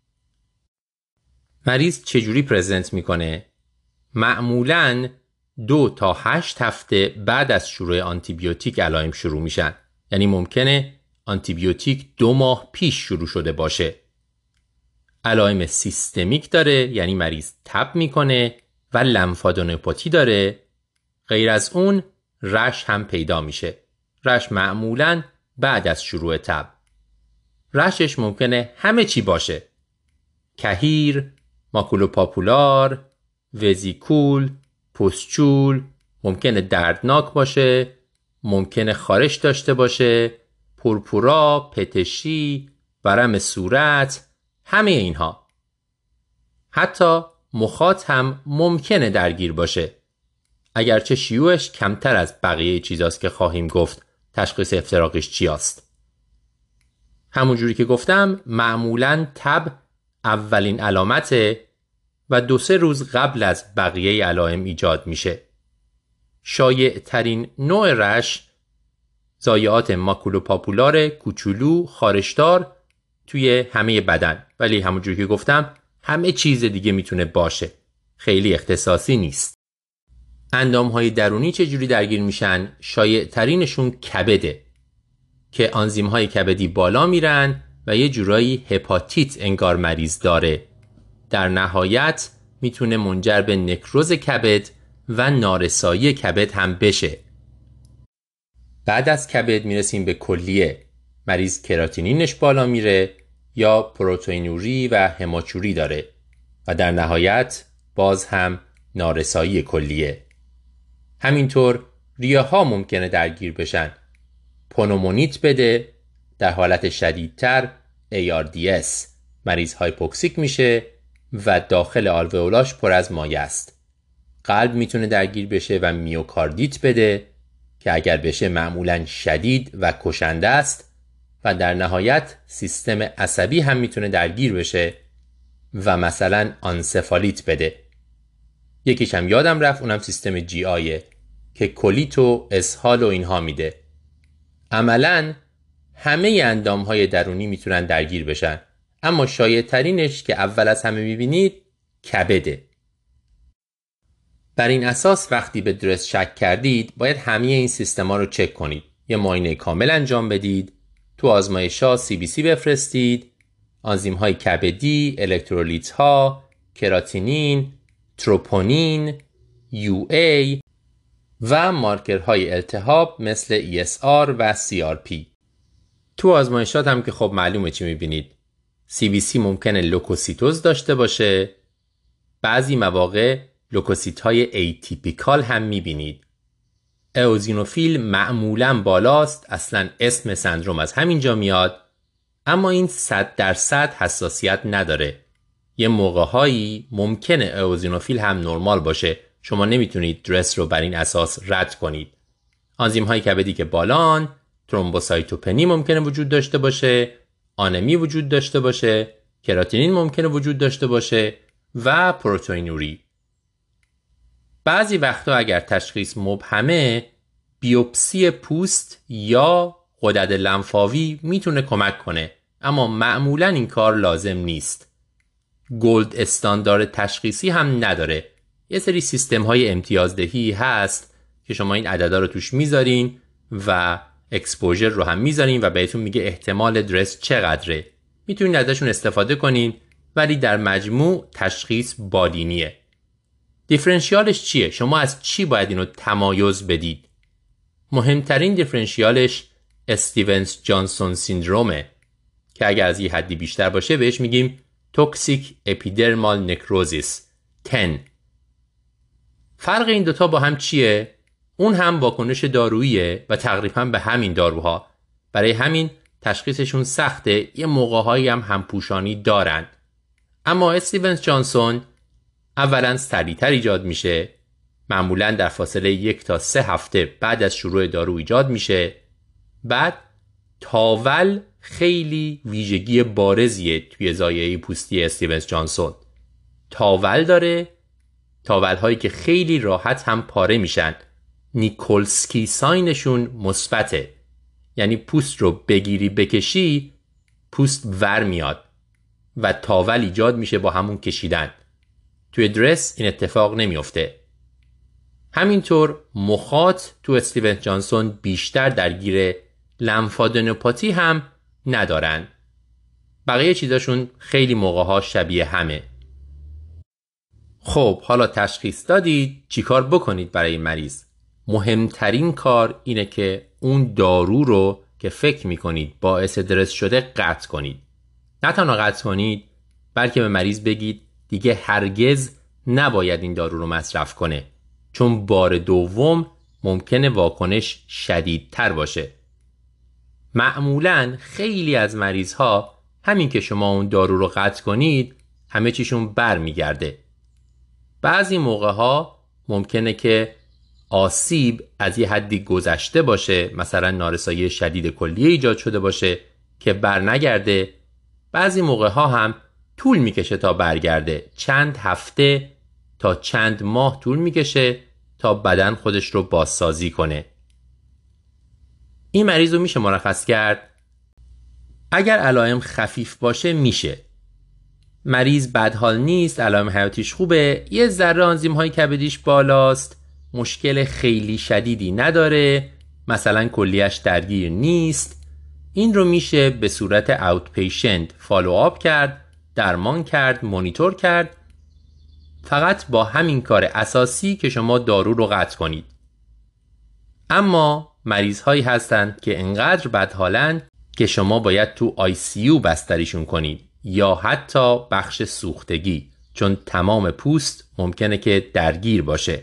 مریض چجوری پرزنت میکنه؟ معمولاً 2 تا 8 هفته بعد از شروع آنتیبیوتیک علائم شروع میشن. یعنی ممکنه آنتیبیوتیک 2 ماه پیش شروع شده باشه. علائم سیستمیک داره، یعنی مریض تب میکنه و لمفادونوپاتی داره. غیر از اون رش هم پیدا میشه. رش معمولاً بعد از شروع تب. رشش ممکنه همه چی باشه. کهیر، ماکولوپاپولار، وزیکول، پوستچول، ممکنه دردناک باشه، ممکنه خارش داشته باشه، پرپورا، پتشی، ورم صورت، همه اینها. حتی مخاط هم ممکنه درگیر باشه. اگرچه شیوعش کمتر از بقیه چیزاست که خواهیم گفت تشخیص افتراقش چی است. همونجوری که گفتم معمولاً تب اولین علامته و 2-3 روز قبل از بقیه علائم ایجاد میشه. شایع ترین نوع رش ضایعات ماکولوپاپولار کوچولو خارشدار توی همه بدن، ولی همونجوری که گفتم همه چیز دیگه میتونه باشه. خیلی اختصاصی نیست. اندامهای درونی چجوری درگیر میشن؟ شایع ترینشون کبده که آنزیم‌های کبدی بالا میرن و یه جورایی هپاتیت انگار مریض داره. در نهایت میتونه منجر به نکروز کبد و نارسایی کبد هم بشه. بعد از کبد میرسیم به کلیه. مریض کراتینینش بالا میره یا پروتئینوری و هماچوری داره و در نهایت باز هم نارسایی کلیه. همینطور ریه‌ها ممکنه درگیر بشن. پنومونیت بده، در حالت شدیدتر ARDS مریض هایپوکسیک میشه و داخل آلوئولاش پر از مایع است. قلب میتونه درگیر بشه و میوکاردیت بده که اگر بشه معمولاً شدید و کشنده است و در نهایت سیستم عصبی هم میتونه درگیر بشه و مثلا آنسفالیت بده. یکیش هم یادم رفت، اونم سیستم جی آیه که کلیت و اسهال و اینها میده. عملاً همه اندامهای درونی میتونن درگیر بشن، اما شایع ترینش که اول از همه میبینید کبده. بر این اساس وقتی به درس شک کردید باید همه این سیستما رو چک کنید. یه معاینه کامل انجام بدید، تو آزمایش‌ها CBC بفرستید، آنزیم‌های کبدی، الکترولیت‌ها، کراتینین، تروپونین، UA و مارکرهای التهاب مثل ESR و CRP. تو آزمایشات هم که خب معلومه چی میبینید. CBC ممکنه لوکوسیتوز داشته باشه، بعضی مواقع لوکوسیت‌های ایتیپیکال هم میبینید. اوزینوفیل معمولاً بالاست، اصلاً اسم سندروم از همینجا میاد، اما این 100% حساسیت نداره. یه موقع‌هایی ممکنه اوزینوفیل هم نرمال باشه، شما نمیتونید درس رو بر این اساس رد کنید. آنزیم‌های کبدی که بالان، ترومبوسایتوپنی ممکنه وجود داشته باشه، آنمی وجود داشته باشه، کراتینین ممکنه وجود داشته باشه و پروتئینوری. بعضی وقتا اگر تشخیص مبهمه، بیوپسی پوست یا غدد لنفاوی میتونه کمک کنه، اما معمولا این کار لازم نیست. گلد استاندارد تشخیصی هم نداره. یه سری سیستم های امتیازدهی هست که شما این عددا رو توش میذارین و اکسپوژر رو هم میذارین و بهتون میگه احتمال درس چقدره. میتونین ازشون استفاده کنین، ولی در مجموع تشخیص بالینیه. دیفرنشیالش چیه؟ شما از چی باید اینو تمایز بدید؟ مهمترین دیفرنشیالش استیونز جانسون سیندرومه که اگر از یه حدی بیشتر باشه بهش میگیم توکسیک اپیدرمال نکروزیس 10. فرق این دوتا با هم چیه؟ اون هم واکنش داروییه و تقریبا به همین داروها. برای همین تشخیصشون سخته، یه موقع‌هایی هم همپوشانی دارن. اما استیونز جانسون اولا سریعتر ایجاد میشه، معمولا در فاصله 1 تا 3 هفته بعد از شروع دارو ایجاد میشه. بعد تاول خیلی ویژگی بارزیه توی زایعه پوستی استیونز جانسون. تاول داره، تاول هایی که خیلی راحت هم پاره میشن. نیکولسکی ساینشون مثبته، یعنی پوست رو بگیری بکشی پوست ور میاد و تاول ایجاد میشه با همون کشیدن. توی درس این اتفاق نمیفته. همینطور مخاط تو استیونز جانسون بیشتر درگیر لمفادنوپاتی هم ندارن. بقیه چیزاشون خیلی موقعها شبیه همه. خب حالا تشخیص دادید، چیکار بکنید برای این مریض؟ مهمترین کار اینه که اون دارو رو که فکر میکنید باعث درس شده قطع کنید. نه تنها قطع کنید، بلکه به مریض بگید دیگه هرگز نباید این دارو رو مصرف کنه، چون بار دوم ممکنه واکنش شدیدتر باشه. معمولاً خیلی از مریض ها همین که شما اون دارو رو قطع کنید همه چیشون بر میگرده. بعضی موقع ها ممکنه که آسیب از یه حدی گذشته باشه، مثلا نارسایی شدید کلیه ایجاد شده باشه که بر نگرده. بعضی موقع ها هم طول میکشه تا برگرده، چند هفته تا چند ماه طول میکشه تا بدن خودش رو بازسازی کنه. این مریض رو میشه مرخص کرد؟ اگر علائم خفیف باشه میشه. مریض بدحال نیست، علائم حیاتیش خوبه، یه ذره آنزیم های کبدیش بالاست، مشکل خیلی شدیدی نداره، مثلا کلیه‌اش درگیر نیست، این رو میشه به صورت اوت پیشنت فالوآپ کرد، درمان کرد، مانیتور کرد، فقط با همین کار اساسی که شما دارو رو قطع کنید. اما مریض هایی هستند که انقدر بدحالن که شما باید تو ICU بستریشون کنید یا حتی بخش سوختگی، چون تمام پوست ممکنه که درگیر باشه.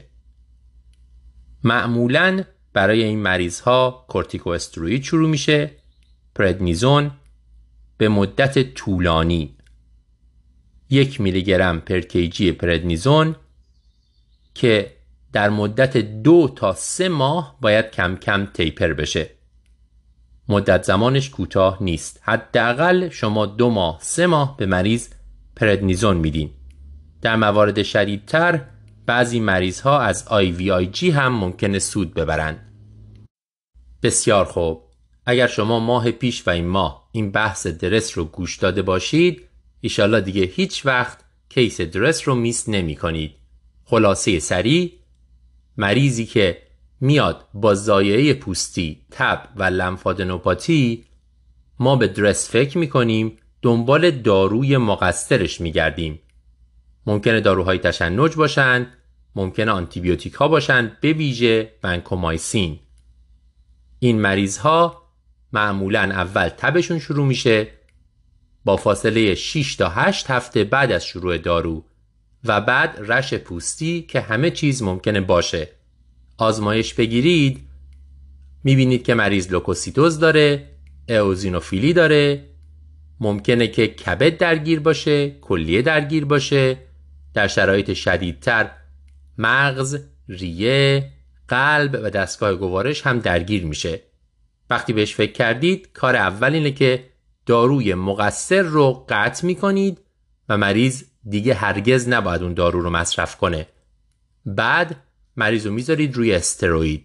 معمولاً برای این مریض ها کورتیکواستروئید شروع میشه، پردنیزون، به مدت طولانی 1 میلی گرم پر کیجی پردنیزون که در مدت 2 تا 3 ماه باید کم کم تیپر بشه. مدت زمانش کوتاه نیست. حداقل شما 2 ماه 3 ماه به مریض پردنیزون میدین. در موارد شدیدتر بعضی مریض ها از IVIG هم ممکنه سود ببرن. بسیار خوب. اگر شما ماه پیش و این ماه این بحث درس رو گوش داده باشید، ایشالله دیگه هیچ وقت کیس درس رو میس نمی کنید. خلاصه سریع، مریضی که میاد با ضایعه پوستی، تب و لمفادنوپاتی، ما به درس فکر میکنیم، دنبال داروی مقصرش میگردیم. ممکنه داروهای تشنج باشن، ممکنه آنتیبیوتیک ها باشن، به ویژه ونکومایسین. این مریض ها معمولاً اول تبشون شروع میشه با فاصله 6 تا 8 هفته بعد از شروع دارو و بعد رش پوستی که همه چیز ممکنه باشه. آزمایش بگیرید میبینید که مریض لوکوسیتوز داره، اوزینوفیلی داره، ممکنه که کبد درگیر باشه، کلیه درگیر باشه، در شرایط شدیدتر مغز، ریه، قلب و دستگاه گوارش هم درگیر میشه. وقتی بهش فکر کردید کار اول اینه که داروی مقصر رو قطع میکنید و مریض دیگه هرگز نباید اون دارو رو مصرف کنه. بعد مریض رو میذارید روی استروئید.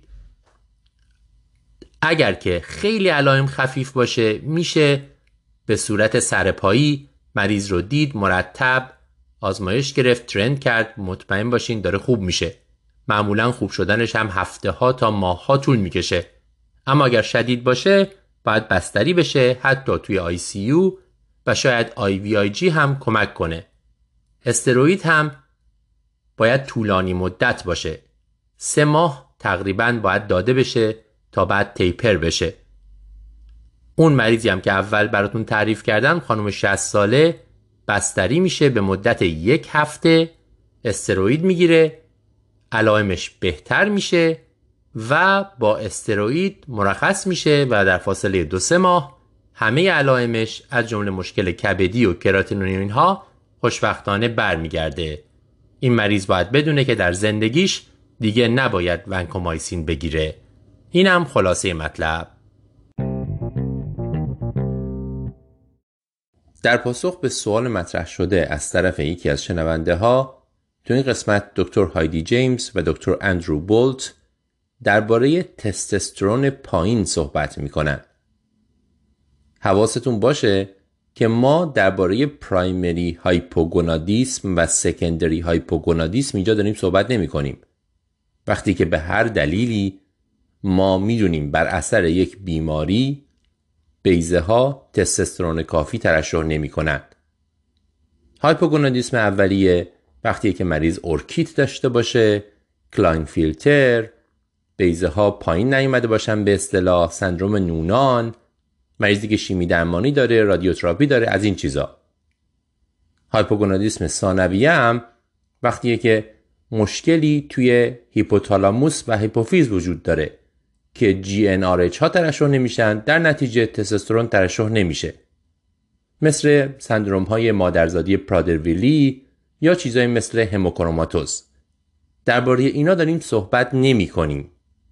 اگر که خیلی علائم خفیف باشه میشه به صورت سرپایی مریض رو دید، مرتب آزمایش گرفت، ترند کرد، مطمئن باشین داره خوب میشه. معمولا خوب شدنش هم هفته ها تا ماه ها طول میکشه. اما اگر شدید باشه باید بستری بشه، حتی توی ICU، و شاید IVIG هم کمک کنه. استروئید هم باید طولانی مدت باشه. 3 ماه تقریباً باید داده بشه تا بعد تیپر بشه. اون مریضی هم که اول براتون تعریف کردم، خانم 60 ساله، بستری میشه به مدت 1 هفته، استروئید میگیره، علائمش بهتر میشه و با استروئید مرخص میشه و در فاصله 2-3 ماه همه علائمش از جمله مشکل کبدی و کراتینین ها خوشبختانه برمیگرده. این مریض باید بدونه که در زندگیش دیگه نباید ونکومایسین بگیره. اینم خلاصه مطلب. در پاسخ به سوال مطرح شده از طرف یکی از شنونده ها، تو این قسمت دکتر هایدی جیمز و دکتر اندرو بولت درباره تستوسترون پایین صحبت میکنن. حواستون باشه که ما درباره پرایمری هایپوگونادیسم و سکندری هایپوگونادیسم اینجا داریم صحبت نمی کنیم. وقتی که به هر دلیلی ما میدونیم بر اثر یک بیماری بیضه ها تستوسترون کافی ترشح نمی کنند. هایپوگونادیسم اولیه وقتی که مریض اورکیت داشته باشه، کلاینفیلتر، بیضه ها پایین نیامده باشن، به اصطلاح سندروم نونان، مریضی که شیمی درمانی داره، رادیوتراپی داره، از این چیزا. هایپوگونادیسم ثانویه هم وقتیه که مشکلی توی هیپوتالاموس و هیپوفیز وجود داره که GnRH ها ترشح نمیشن، در نتیجه تستوسترون ترشح نمیشه. مثل سندروم های مادرزادی پرادر-ویلی یا چیزایی مثل هموکروماتوز. درباره اینا داریم صحبت نمی کنیم.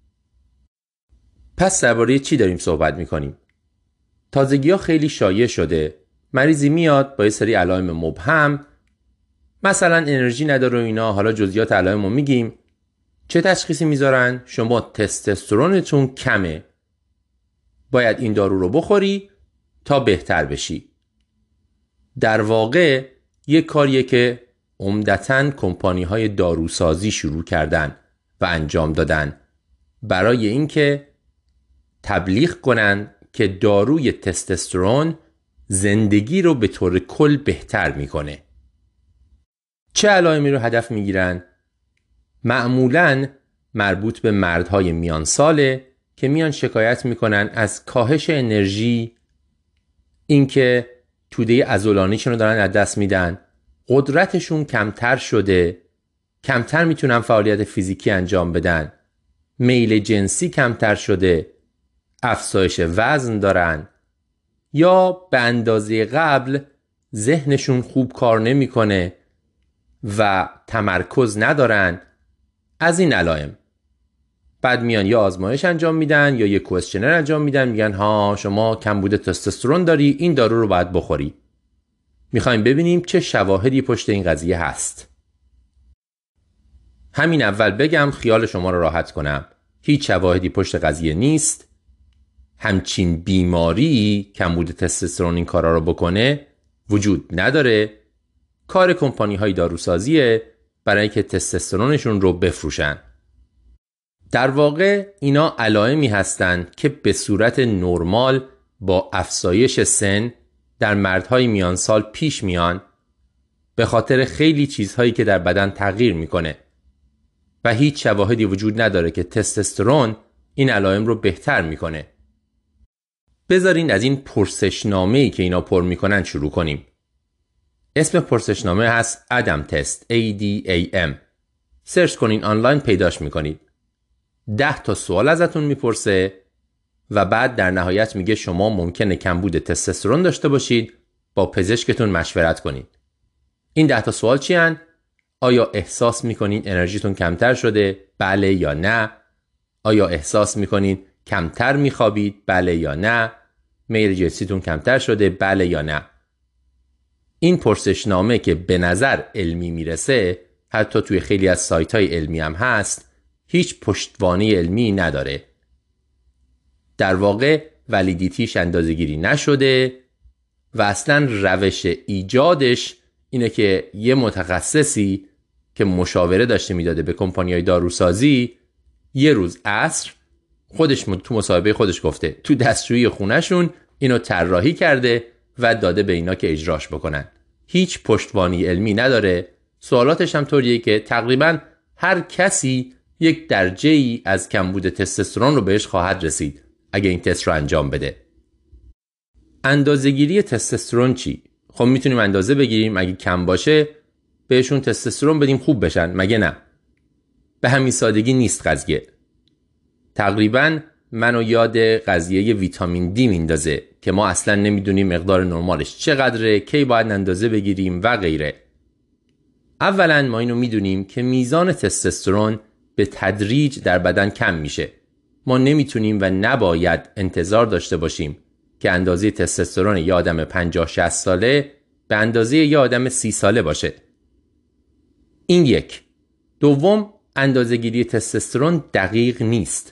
پس درباره چی داریم صحبت می کنیم؟ تازگی ها خیلی شایع شده. مریضی میاد با یه سری علائم مبهم، مثلا انرژی نداره و اینا، حالا جزئیات علائم رو میگیم. چه تشخیصی میذارن؟ شما تستوسترونتون کمه، باید این دارو رو بخوری تا بهتر بشی. در واقع یک کاریه که عمدتاً کمپانی های داروسازی شروع کردن و انجام دادن برای اینکه تبلیغ کنن که داروی تستوسترون زندگی رو به طور کل بهتر میکنه. چه علائمی رو هدف میگیرن؟ معمولاً مربوط به مردهای میان ساله که میان شکایت میکنن از کاهش انرژی، اینکه توده عضلانیشون رو دارن از دست میدن، قدرتشون کمتر شده، کمتر میتونن فعالیت فیزیکی انجام بدن، میل جنسی کمتر شده، افزایش وزن دارن، یا به اندازه قبل ذهنشون خوب کار نمیکنه و تمرکز ندارن، از این علائم. بعد میان یا آزمایش انجام میدن یا یه کوئسچنر انجام میدن، میگن ها شما کمبود تستوسترون داری، این دارو رو باید بخوری. میخوایم ببینیم چه شواهدی پشت این قضیه هست. همین اول بگم خیال شما رو راحت کنم، هیچ شواهدی پشت قضیه نیست. همچین بیماری کمبود تستوسترون این کارا رو بکنه وجود نداره. کار کمپانی های داروسازیه برای اینکه تستوسترونشون رو بفروشن. در واقع اینا علائمی هستن که به صورت نرمال با افزایش سن در مردهای میان سال پیش میان به خاطر خیلی چیزهایی که در بدن تغییر میکنه و هیچ شواهدی وجود نداره که تستوسترون این علائم رو بهتر میکنه. بذارین از این پرسشنامه‌ای که اینا پر میکنن شروع کنیم. اسم پرسشنامه هست ADAM تست ADAM. سرچ کنین آنلاین پیداش میکنید. 10 تا سوال ازتون میپرسه و بعد در نهایت میگه شما ممکنه کمبود تستوسترون داشته باشید، با پزشکتون مشورت کنید. این 10 تا سوال چی هن؟ آیا احساس میکنین انرژیتون کمتر شده؟ بله یا نه؟ آیا احساس میکنین کمتر میخوابید؟ بله یا نه؟ میل جنسیتون کمتر شده؟ بله یا نه؟ این پرسشنامه که به نظر علمی میرسه، حتی توی خیلی از سایت‌های علمی هم هست، هیچ پشتوانه علمی نداره. در واقع ولیدیتیش اندازه‌گیری نشده و اصلا روش ایجادش اینه که یه متخصصی که مشاوره داشته میداده به کمپانی‌های داروسازی، یه روز عصر خودش تو مصاحبه خودش گفته تو دستشویی خونه‌شون اینو طراحی کرده و داده به اینا که اجراش بکنن. هیچ پشتوانی علمی نداره. سوالاتش هم طوریه که تقریبا هر کسی یک درجه‌ای از کمبود تستوسترون رو بهش خواهد رسید اگه این تست رو انجام بده. اندازه‌گیری تستوسترون چی؟ خب میتونیم اندازه بگیریم، اگه کم باشه بهشون تستوسترون بدیم خوب بشن، مگه نه؟ به همین سادگی نیست قضیه. تقریبا منو یاد قضیه ویتامین دی میندازه که ما اصلا نمیدونیم مقدار نرمالش چقدره، کی باید اندازه بگیریم و غیره. اولا ما اینو میدونیم که میزان تستوسترون به تدریج در بدن کم میشه. ما نمیتونیم و نباید انتظار داشته باشیم که اندازه تستوسترون یه آدم 50-60 ساله به اندازه یه آدم 30 ساله باشه. این یک. دوم، اندازه‌گیری تستوسترون دقیق نیست.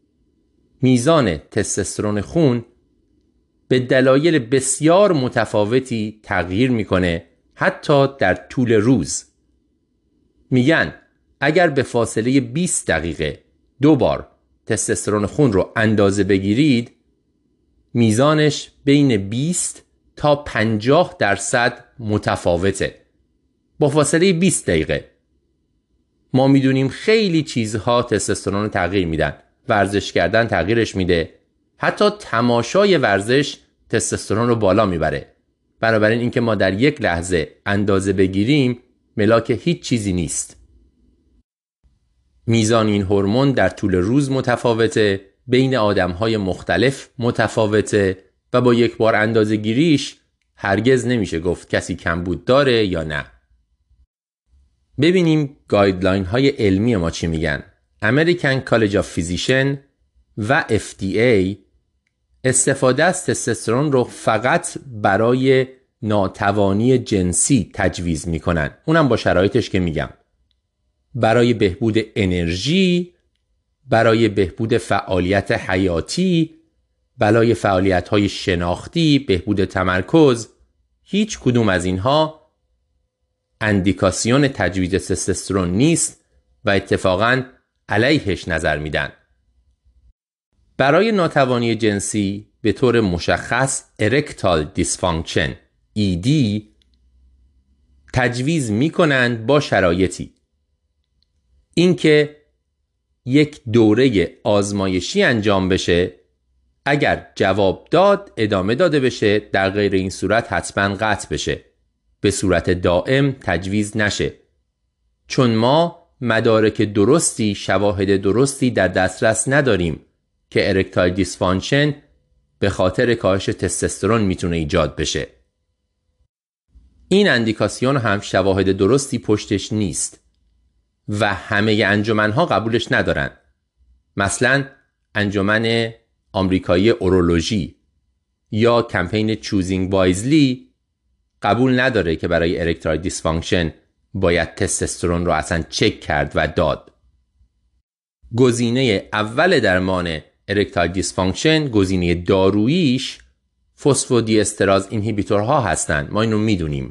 میزان تستوسترون خون به دلایل بسیار متفاوتی تغییر میکنه، حتی در طول روز. میگن اگر به فاصله 20 دقیقه 2 بار تستوسترون خون رو اندازه بگیرید، میزانش بین 20 تا 50% متفاوته. با فاصله 20 دقیقه. ما میدونیم خیلی چیزها تستوسترون رو تغییر میدن. ورزش کردن تغییرش میده. حتی تماشای ورزش تستوسترون رو بالا میبره. بنابراین اینکه ما در یک لحظه اندازه بگیریم ملاک هیچ چیزی نیست. میزان این هورمون در طول روز متفاوته، بین آدم‌های مختلف متفاوته و با یک بار اندازه گیریش هرگز نمیشه گفت کسی کمبود داره یا نه. ببینیم گایدلاین های علمی ما چی میگن. American College of Physicians و FDA استفاده از تستوسترون رو فقط برای ناتوانی جنسی تجویز میکنن. اونم با شرایطش که میگم. برای بهبود انرژی، برای بهبود فعالیت حیاتی، برای فعالیت‌های شناختی، بهبود تمرکز، هیچ کدوم از اینها اندیکاسیون تجویز تستوسترون نیست و اتفاقاً علیهش نظر میدن. برای ناتوانی جنسی به طور مشخص Erectile Dysfunction ED تجویز میکنند با شرایطی. اینکه یک دوره آزمایشی انجام بشه، اگر جواب داد ادامه داده بشه، در غیر این صورت حتما قطع بشه، به صورت دائم تجویز نشه، چون ما مدارک درستی، شواهد درستی در دسترس نداریم که ارکتایل دیسفانکشن به خاطر کاهش تستوسترون میتونه ایجاد بشه. این اندیکاسیون هم شواهد درستی پشتش نیست و همه انجمنها قبولش ندارن. مثلا انجمن آمریکایی اورولوژی یا کمپین چوزینگ وایزلی قبول نداره که برای ارکتایل دیسفانکشن باید تستوسترون رو اصلا چک کرد و داد. گزینه اول درمان ارکتایل دیسفانکشن، گزینه داروییش فسفودی استراز اینهیبیتورها هستن. ما اینو میدونیم.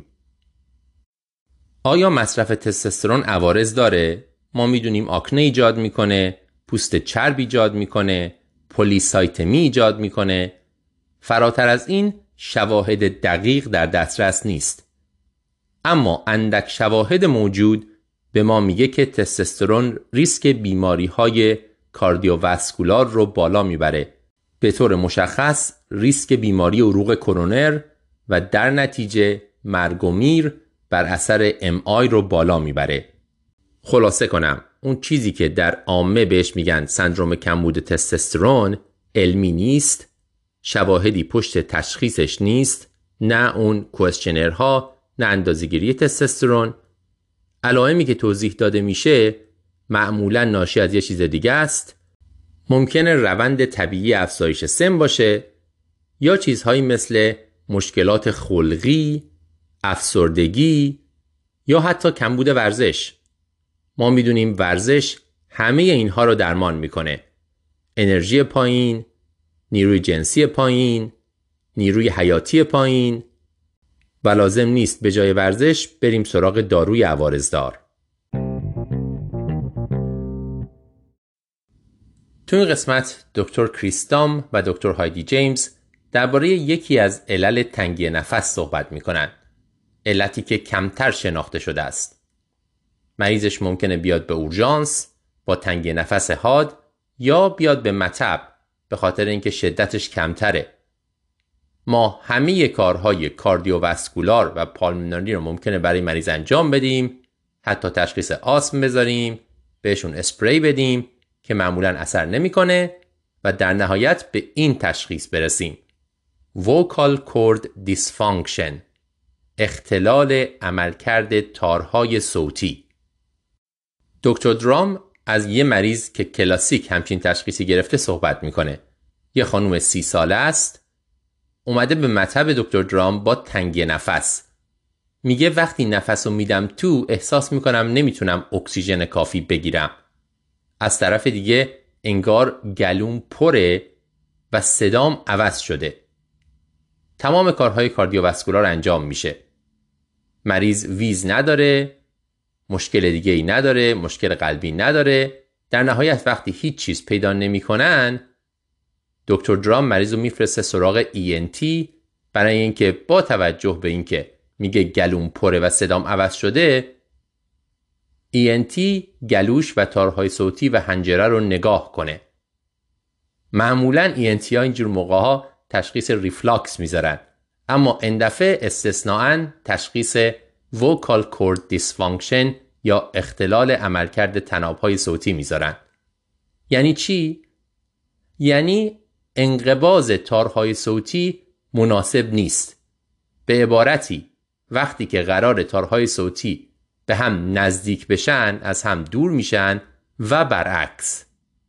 آیا مصرف تستوسترون عوارض داره؟ ما میدونیم آکنه ایجاد میکنه، پوست چرب ایجاد میکنه، پلیسایتمی ایجاد میکنه. فراتر از این شواهد دقیق در دسترس نیست. اما اندک شواهد موجود به ما میگه که تستوسترون ریسک بیماری‌های کاردیوواسکولار رو بالا میبره. به طور مشخص ریسک بیماری عروق کرونر و در نتیجه مرگ و میر بر اثر MI رو بالا میبره. خلاصه کنم، اون چیزی که در عامه بهش میگن سندروم کمبود تستوسترون علمی نیست، شواهدی پشت تشخیصش نیست، نه اون کوئسچنرها، نه اندازه‌گیری تستوسترون. علائمی که توضیح داده میشه معمولا ناشی از یه چیز دیگه است. ممکنه روند طبیعی افزایش سن باشه یا چیزهایی مثل مشکلات خلقی، افسردگی یا حتی کمبود ورزش. ما میدونیم ورزش همه اینها رو درمان میکنه. انرژی پایین، نیروی جنسی پایین، نیروی حیاتی پایین و لازم نیست به جای ورزش بریم سراغ داروی عوارضدار. تو این قسمت دکتر کریستام و دکتر هایدی جیمز درباره یکی از علل تنگی نفس صحبت میکنن. علتی که کمتر شناخته شده است. مریضش ممکنه بیاد به اورژانس با تنگی نفس حاد یا بیاد به مطب به خاطر اینکه شدتش کمتره. ما همه کارهای کاردیوواسکولار و پالمونری رو ممکنه برای مریض انجام بدیم، حتی تشخیص آسم بذاریم، بهشون اسپری بدیم که معمولاً اثر نمیکنه و در نهایت به این تشخیص برسیم: vocal cord dysfunction، اختلال عملکرد تارهای صوتی. دکتر درام از یه مریض که کلاسیک همچین تشخیصی گرفته صحبت میکنه. یه خانم 30 ساله است، اومده به مطب دکتر درام با تنگی نفس. میگه وقتی نفسو میدم تو احساس میکنم نمیتونم اکسیژن کافی بگیرم. از طرف دیگه انگار گلوم پره و صدام عوض شده. تمام کارهای کاردیوواسکولار انجام میشه. مریض ویز نداره، مشکل دیگه ای نداره، مشکل قلبی نداره. در نهایت وقتی هیچ چیز پیدا نمی کنن، دکتر درام مریض رو میفرسته سراغ ENT برای اینکه با توجه به اینکه میگه گلوم پره و صدام عوض شده، ENT گلوش و تارهای صوتی و حنجره رو نگاه کنه. معمولاً ENT ها اینجور موقعها تشخیص ریفلاکس میذارن، اما این دفعه استثناءً تشخیص vocal cord dysfunction یا اختلال عملکرد طناب‌های صوتی میذارن. یعنی چی؟ یعنی انقباض تارهای صوتی مناسب نیست. به عبارتی وقتی که قرار تارهای صوتی به هم نزدیک بشن از هم دور میشن و برعکس.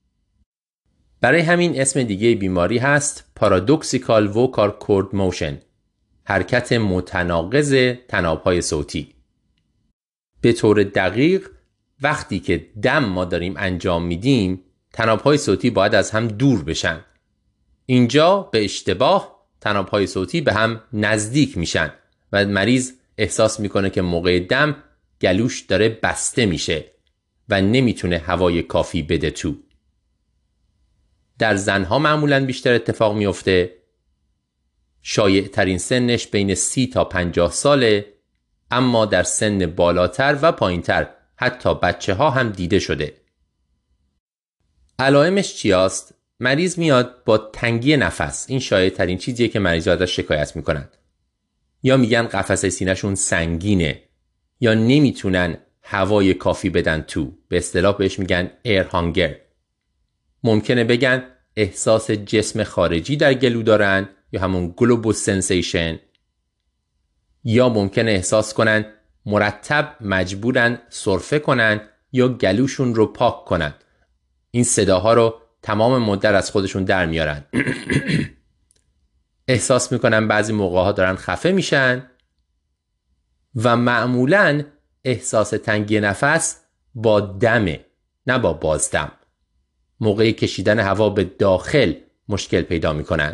برای همین اسم دیگه بیماری هست Paradoxical Vocal Cord Motion، حرکت متناقض طناب‌های صوتی. به طور دقیق وقتی که دم ما داریم انجام میدیم طناب‌های صوتی باید از هم دور بشن. اینجا به اشتباه طناب‌های صوتی به هم نزدیک میشن و مریض احساس میکنه که موقع دم گلوش داره بسته میشه و نمیتونه هوای کافی بده تو. در زنها معمولاً بیشتر اتفاق میفته. شایع ترین سنش بین 30 تا 50 ساله، اما در سن بالاتر و پایینتر حتی بچه ها هم دیده شده. علائمش چی است؟ مریض میاد با تنگی نفس. این شایع ترین چیزیه که مریضا ازش شکایت میکنن. یا میگن قفسه سینه‌شون سنگینه، یا نمیتونن هوای کافی بدن تو. به اصطلاح بهش میگن ایر هانگر. ممکنه بگن احساس جسم خارجی در گلو دارن یا همون گلوبوس سنسیشن، یا ممکنه احساس کنن مرتب مجبورن سرفه کنن یا گلوشون رو پاک کنن. این صداها رو تمام مدت از خودشون در میارن. احساس میکنن بعضی موقعها دارن خفه میشن و معمولاً احساس تنگی نفس با دمه، نه با بازدم. موقع کشیدن هوا به داخل مشکل پیدا میکنن.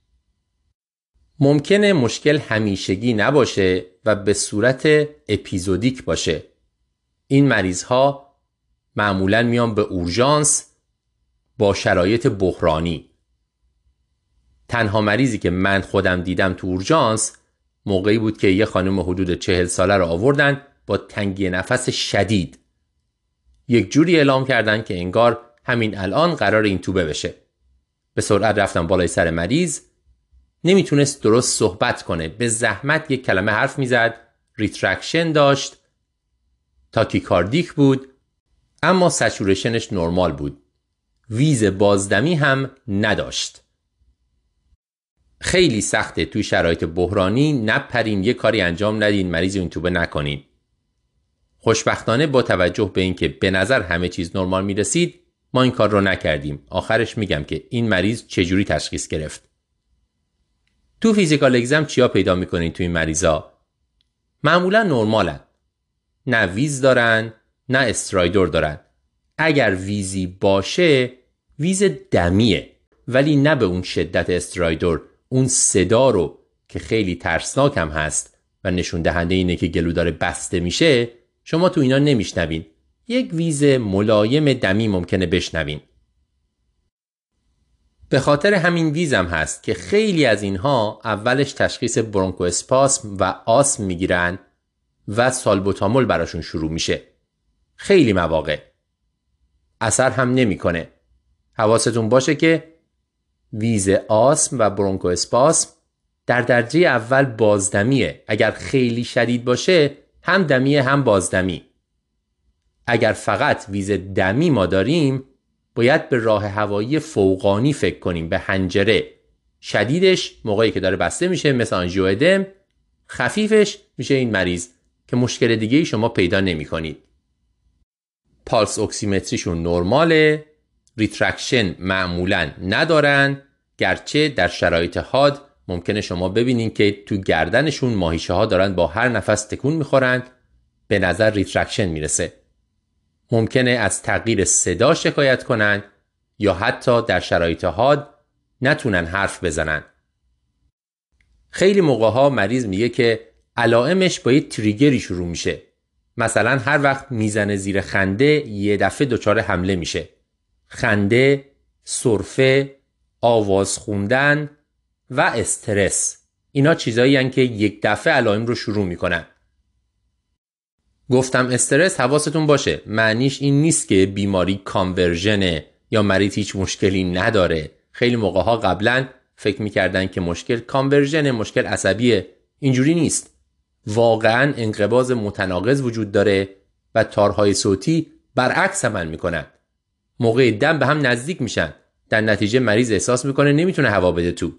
ممکنه مشکل همیشگی نباشه و به صورت اپیزودیک باشه. این مریض ها معمولاً میان به اورژانس با شرایط بحرانی. تنها مریضی که من خودم دیدم تو اورژانس موقعی بود که یه خانم حدود 40 ساله رو آوردن با تنگی نفس شدید. یک جوری اعلام کردن که انگار همین الان قرار این توبه بشه. به سرعت رفتم بالای سر مریض، نمیتونست درست صحبت کنه، به زحمت یک کلمه حرف میزد، ریترکشن داشت، تاکیکاردیک بود، اما سچورشنش نرمال بود. ویز بازدمی هم نداشت. خیلی سخته توی شرایط بحرانی نپرین یه کاری انجام ندین مریض این توبه نکنین. خوشبختانه با توجه به اینکه به نظر همه چیز نرمال میرسید ما این کار رو نکردیم. آخرش میگم که این مریض چجوری تشخیص گرفت. تو فیزیکال اگزم چیا پیدا میکنین تو این مریضا؟ معمولا نرمالن، نه ویز دارن نه استرایدور دارن. اگر ویزی باشه ویز دمیه، ولی نه به اون شدت استرایدور. اون صدا رو که خیلی ترسناک هم هست و نشون دهنده اینه که گلو داره بسته میشه شما تو اینا نمیشنوین. یک ویز ملایم دمی ممکنه بشنوین. به خاطر همین ویزم هست که خیلی از اینها اولش تشخیص برونکو اسپاسم و آسم میگیرن و سالبوتامول براشون شروع میشه. خیلی مواقع اثر هم نمیکنه. حواستون باشه که ویز آسم و برونکو اسپاسم در درجه اول بازدمیه. اگر خیلی شدید باشه هم دمیه هم بازدمی. اگر فقط ویز دمی ما داریم باید به راه هوایی فوقانی فکر کنیم، به حنجره. شدیدش موقعی که داره بسته میشه مثل آنژیوئدم، خفیفش میشه این مریض که مشکل دیگه‌ای شما پیدا نمی‌کنید. پالس اکسیمتریشون نرماله، ریترکشن معمولاً ندارن، گرچه در شرایط حاد ممکنه شما ببینین که تو گردنشون ماهیچه ها دارن با هر نفس تکون میخورن، به نظر ریترکشن میرسه. ممکنه از تغییر صدا شکایت کنن یا حتی در شرایط حاد نتونن حرف بزنن. خیلی موقعها مریض میگه که علائمش با یه تریگری شروع میشه. مثلا هر وقت میزنه زیر خنده یه دفعه دچار حمله میشه. خنده، سرفه، آواز خوندن و استرس. اینا چیزایی هستن که یک دفعه علائم رو شروع میکنن. گفتم استرس، حواستون باشه معنیش این نیست که بیماری کانورژنه یا مریض هیچ مشکلی نداره. خیلی موقعها قبلا فکر میکردن که مشکل کانورژنه، مشکل عصبیه. اینجوری نیست. واقعا انقباض متناقض وجود داره و تارهای صوتی برعکس عمل میکنن. موقع دم به هم نزدیک میشن، در نتیجه مریض احساس میکنه نمیتونه هوا بده تو.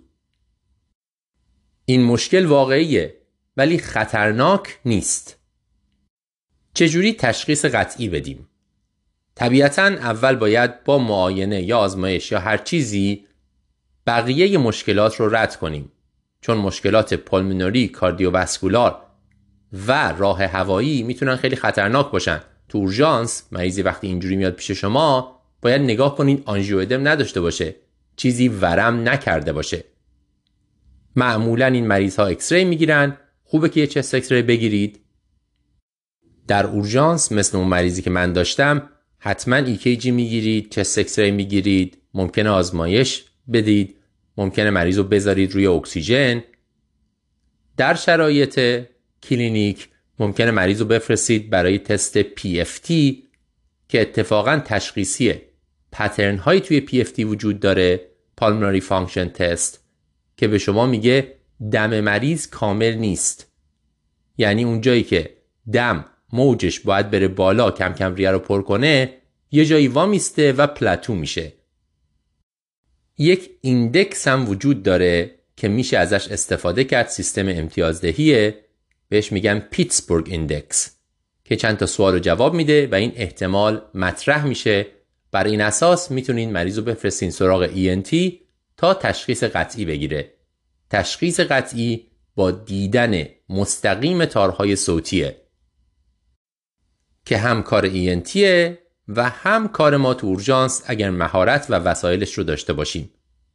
این مشکل واقعیه ولی خطرناک نیست. چجوری تشخیص قطعی بدیم؟ طبیعتاً اول باید با معاینه یا آزمایش یا هر چیزی بقیه مشکلات رو رد کنیم، چون مشکلات پولمونری، کاردیوواسکولار و راه هوایی میتونن خیلی خطرناک باشن. تو اورژانس مریضی وقتی اینجوری میاد پیش شما باید نگاه کنین آنژیوئدم نداشته باشه، چیزی ورم نکرده باشه. معمولاً این مریض ها ایکس ری میگیرن. خوبه که یه چست ایکس ری بگیرید. در اورژانس مثل اون مریضی که من داشتم حتما EKG میگیرید، چست ایکس ری میگیرید، ممکنه آزمایش بدید، ممکنه مریض رو بذارید روی اکسیژن. در شرایط کلینیک ممکنه مریض رو بفرستید برای تست PFT که اتفاقا تشخیصیه. پترن هایی توی PFT وجود داره، پالمونری فانکشن تست، که به شما میگه دم مریض کامل نیست. یعنی اون جایی که دم موجش باید بره بالا کم کم ریه رو پر کنه، یه جایی وامیسته و پلاتو میشه. یک ایندکس هم وجود داره که میشه ازش استفاده کرد، سیستم امتیازدهیه، بهش میگن پیتسبورگ ایندکس، که چند تا سوال رو جواب میده و این احتمال مطرح میشه. بر این اساس میتونین مریض رو بفرستین سراغ ENT تا تشخیص قطعی بگیره. تشخیص قطعی با دیدن مستقیم تارهای صوتیه که هم کار ENTه و هم کار ما تو اورژانس اگر مهارت و وسایلش رو داشته باشیم.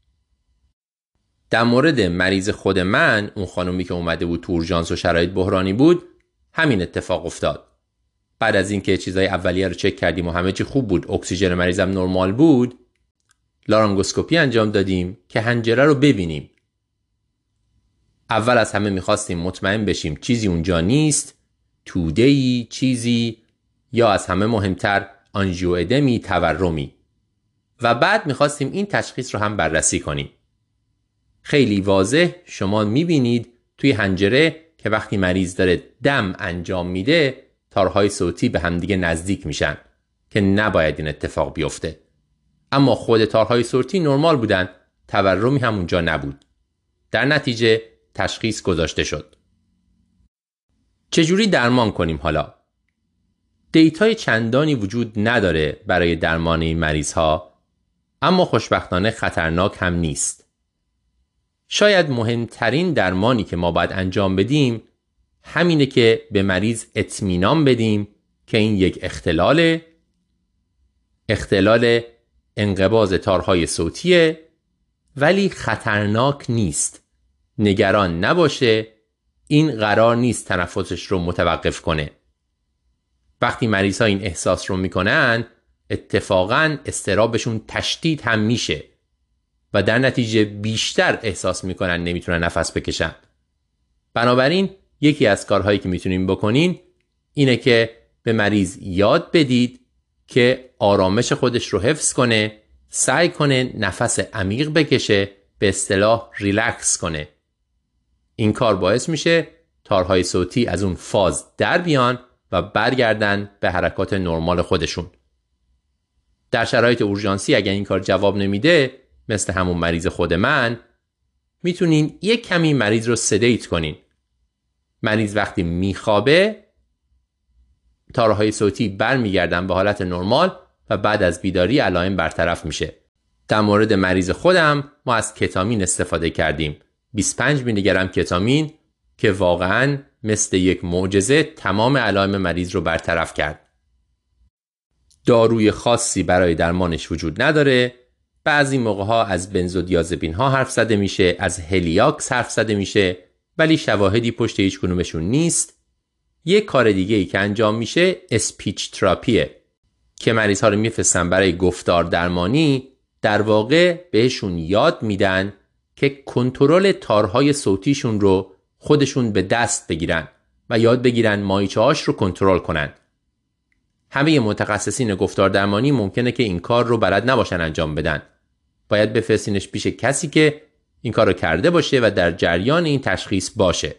در مورد مریض خود من، اون خانومی که اومده بود تو اورژانس و شرایط بحرانی بود، همین اتفاق افتاد. بعد از اینکه چیزای اولیه رو چک کردیم و همه چی خوب بود، اکسیژن مریضم نرمال بود، لارنگوسکوپی انجام دادیم که حنجره رو ببینیم. اول از همه میخواستیم مطمئن بشیم چیزی اونجا نیست، توده‌ای، چیزی، یا از همه مهمتر آنژیوادمی، تورمی. و بعد میخواستیم این تشخیص رو هم بررسی کنیم. خیلی واضح شما میبینید توی حنجره که وقتی مریض داره دم انجام میده، تارهای صوتی به همدیگه نزدیک میشن که نباید این اتفاق بیفته. اما خود تارهای صوتی نرمال بودن، تورمی هم اونجا نبود. در نتیجه تشخیص گذاشته شد. چجوری درمان کنیم حالا؟ دیتای چندانی وجود نداره برای درمان این مریض ها، اما خوشبختانه خطرناک هم نیست. شاید مهمترین درمانی که ما باید انجام بدیم همینه که به مریض اطمینان بدیم که این یک اختلال انقباض تارهای صوتیه، ولی خطرناک نیست. نگران نباشه، این قرار نیست تنفسش رو متوقف کنه. وقتی مریض ها این احساس رو میکنن، اتفاقاً اضطرابشون تشدید هم میشه و در نتیجه بیشتر احساس میکنن نمیتونن نفس بکشن. بنابراین یکی از کارهایی که میتونین بکنین اینه که به مریض یاد بدید که آرامش خودش رو حفظ کنه، سعی کنه نفس عمیق بکشه، به اصطلاح ریلکس کنه. این کار باعث میشه تارهای صوتی از اون فاز در بیان و برگردن به حرکات نرمال خودشون. در شرایط اورژانسی اگر این کار جواب نمیده، مثل همون مریض خود من، میتونین یک کمی مریض رو سدیت کنین. مریض وقتی میخوابه، تارهای صوتی برمیگردن به حالت نرمال و بعد از بیداری علائم برطرف میشه. در مورد مریض خودم ما از کتامین استفاده کردیم. 25 میلی گرم کتامین که واقعاً مثل یک معجزه تمام علائم مریض رو برطرف کرد. داروی خاصی برای درمانش وجود نداره. بعضی موقع‌ها از بنزودیازپین ها حرف زده میشه، از هلیاکس حرف زده میشه، ولی شواهدی پشت هیچ کدومشون نیست. یک کار دیگه ای که انجام میشه اسپیچ تراپیه که مریض ها رو میفرستن برای گفتار درمانی. در واقع بهشون یاد میدن که کنترل تارهای صوتیشون رو خودشون به دست بگیرن و یاد بگیرن مایچه‌هاش رو کنترل کنن. همه متخصصین گفتار درمانی ممکنه که این کار رو بلد نباشن انجام بدن. باید بفرستینش پیش کسی که این کار رو کرده باشه و در جریان این تشخیص باشه.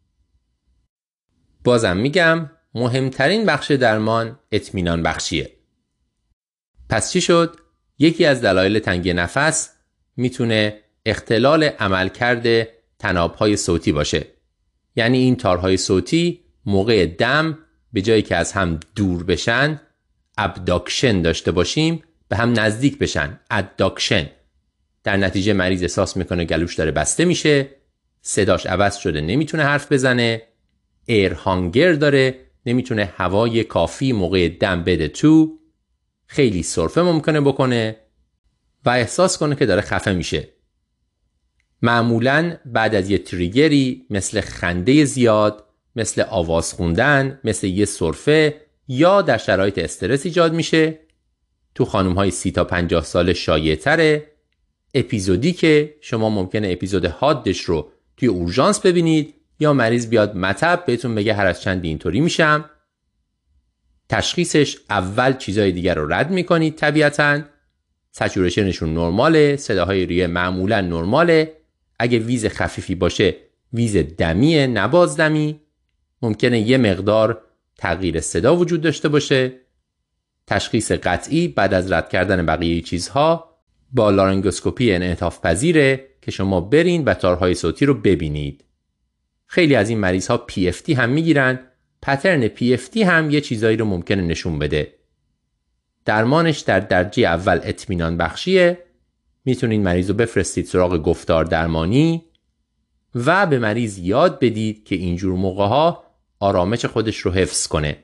بازم میگم مهمترین بخش درمان اطمینان بخشیه. پس چی شد؟ یکی از دلایل تنگی نفس میتونه اختلال عملکرد طناب‌های صوتی باشه. یعنی این تارهای صوتی موقع دم به جایی که از هم دور بشن، ابداکشن داشته باشیم، به هم نزدیک بشن، اداکشن. در نتیجه مریض احساس میکنه گلوش داره بسته میشه، صداش عوض شده، نمیتونه حرف بزنه، ایر هانگر داره، نمیتونه هوای کافی موقع دم بده تو، خیلی سرفه ممکنه بکنه و احساس کنه که داره خفه میشه. معمولاً بعد از یه تریگری مثل خنده زیاد، مثل آواز خوندن، مثل یه سرفه یا در شرایط استرس ایجاد میشه. تو خانم‌های 30 تا 50 سال شایع‌تره. اپیزودی که شما ممکنه اپیزود حادش رو توی اورژانس ببینید یا مریض بیاد مطب بهتون بگه هر از چندی اینطوری میشم. تشخیصش اول چیزای دیگر رو رد میکنید طبیعتاً. سچورشنشون نرماله، صداهای ریه معمولاً نرماله. اگه ویز خفیفی باشه ویز دمیه، نه بازدمی. ممکنه یه مقدار تغییر صدا وجود داشته باشه. تشخیص قطعی بعد از رد کردن بقیه چیزها با لارنگوسکوپی انعطاف پذیره که شما برین و تارهای صوتی رو ببینید. خیلی از این مریض ها PFT هم میگیرن. پترن PFT هم یه چیزایی رو ممکنه نشون بده. درمانش در درجه اول اطمینان بخشیه. میتونین مریض رو بفرستید سراغ گفتار درمانی و به مریض یاد بدید که اینجور موقع‌ها آرامش خودش رو حفظ کنه.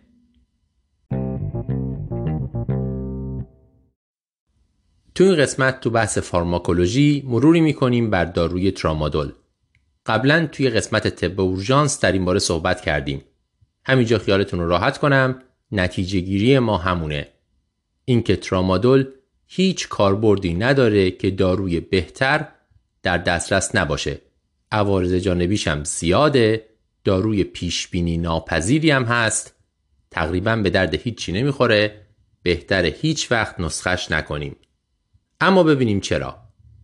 تو این قسمت تو بحث فارماکولوژی مروری میکنیم بر داروی ترامادول. قبلا توی قسمت طب اورژانس در این باره صحبت کردیم. همینجا خیالتون رو راحت کنم، نتیجه گیری ما همونه. اینکه ترامادول هیچ کاربردی نداره که داروی بهتر در دسترس نباشه. عوارض جانبیش هم زیاده، داروی پیشبینی ناپذیری هم هست، تقریبا به درد هیچی نمیخوره، بهتره هیچ وقت نسخش نکنیم. اما ببینیم چرا.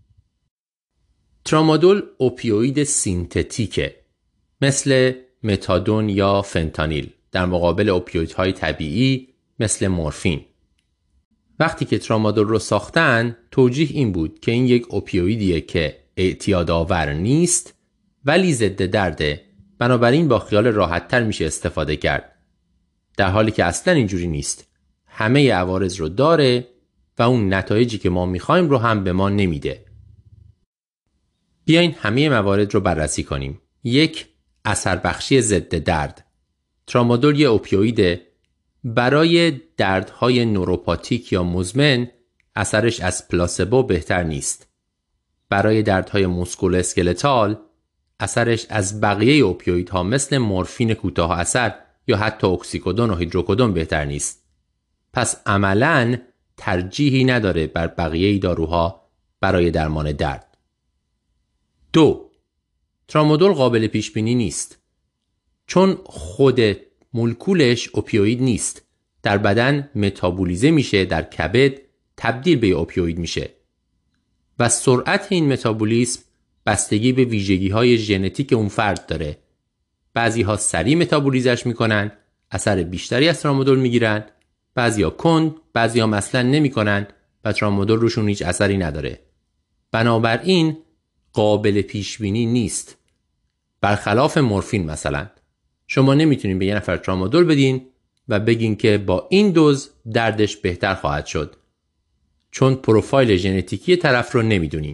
ترامادول اوپیوید سینتتیکه، مثل متادون یا فنتانیل، در مقابل اوپیویدهای طبیعی مثل مورفین. وقتی که ترامادول رو ساختن، توجیه این بود که این یک اوپیویدیه که اعتیادآور نیست ولی ضد درده، بنابراین با خیال راحت‌تر میشه استفاده کرد. در حالی که اصلا اینجوری نیست. همه عوارض رو داره و اون نتایجی که ما میخوایم رو هم به ما نمیده. بیاین همه موارد رو بررسی کنیم. 1. اثر بخشی ضد درد. ترامادول یه اوپیویده. برای دردهای نوروپاتیک یا مزمن اثرش از پلاسبو بهتر نیست. برای دردهای موسکول اسکلتال اثرش از بقیه اوپیویدها مثل مورفین کوتاه اثر یا حتی اکسیکودون و هیدروکودون بهتر نیست. پس عملاً ترجیحی نداره بر بقیه داروها برای درمان درد. 2. ترامادول قابل پیش بینی نیست. چون خود مولکولش اوپیوید نیست. در بدن متابولیزه میشه، در کبد تبدیل به اوپیوید میشه. و سرعت این متابولیسم بستگی به ویژگی‌های ژنتیک اون فرد داره. بعضی‌ها سریع متابولیزش میکنن، اثر بیشتری از ترامادول میگیرن، بعضی‌ها کند، بعضی‌ها اصلاً نمیکنن و ترامادول روشون هیچ اثری نداره. بنابراین قابل پیش بینی نیست. برخلاف مورفین مثلا، شما نمیتونین به یه نفر ترامادول بدین و بگین که با این دوز دردش بهتر خواهد شد، چون پروفایل ژنتیکی طرف رو نمیدونین.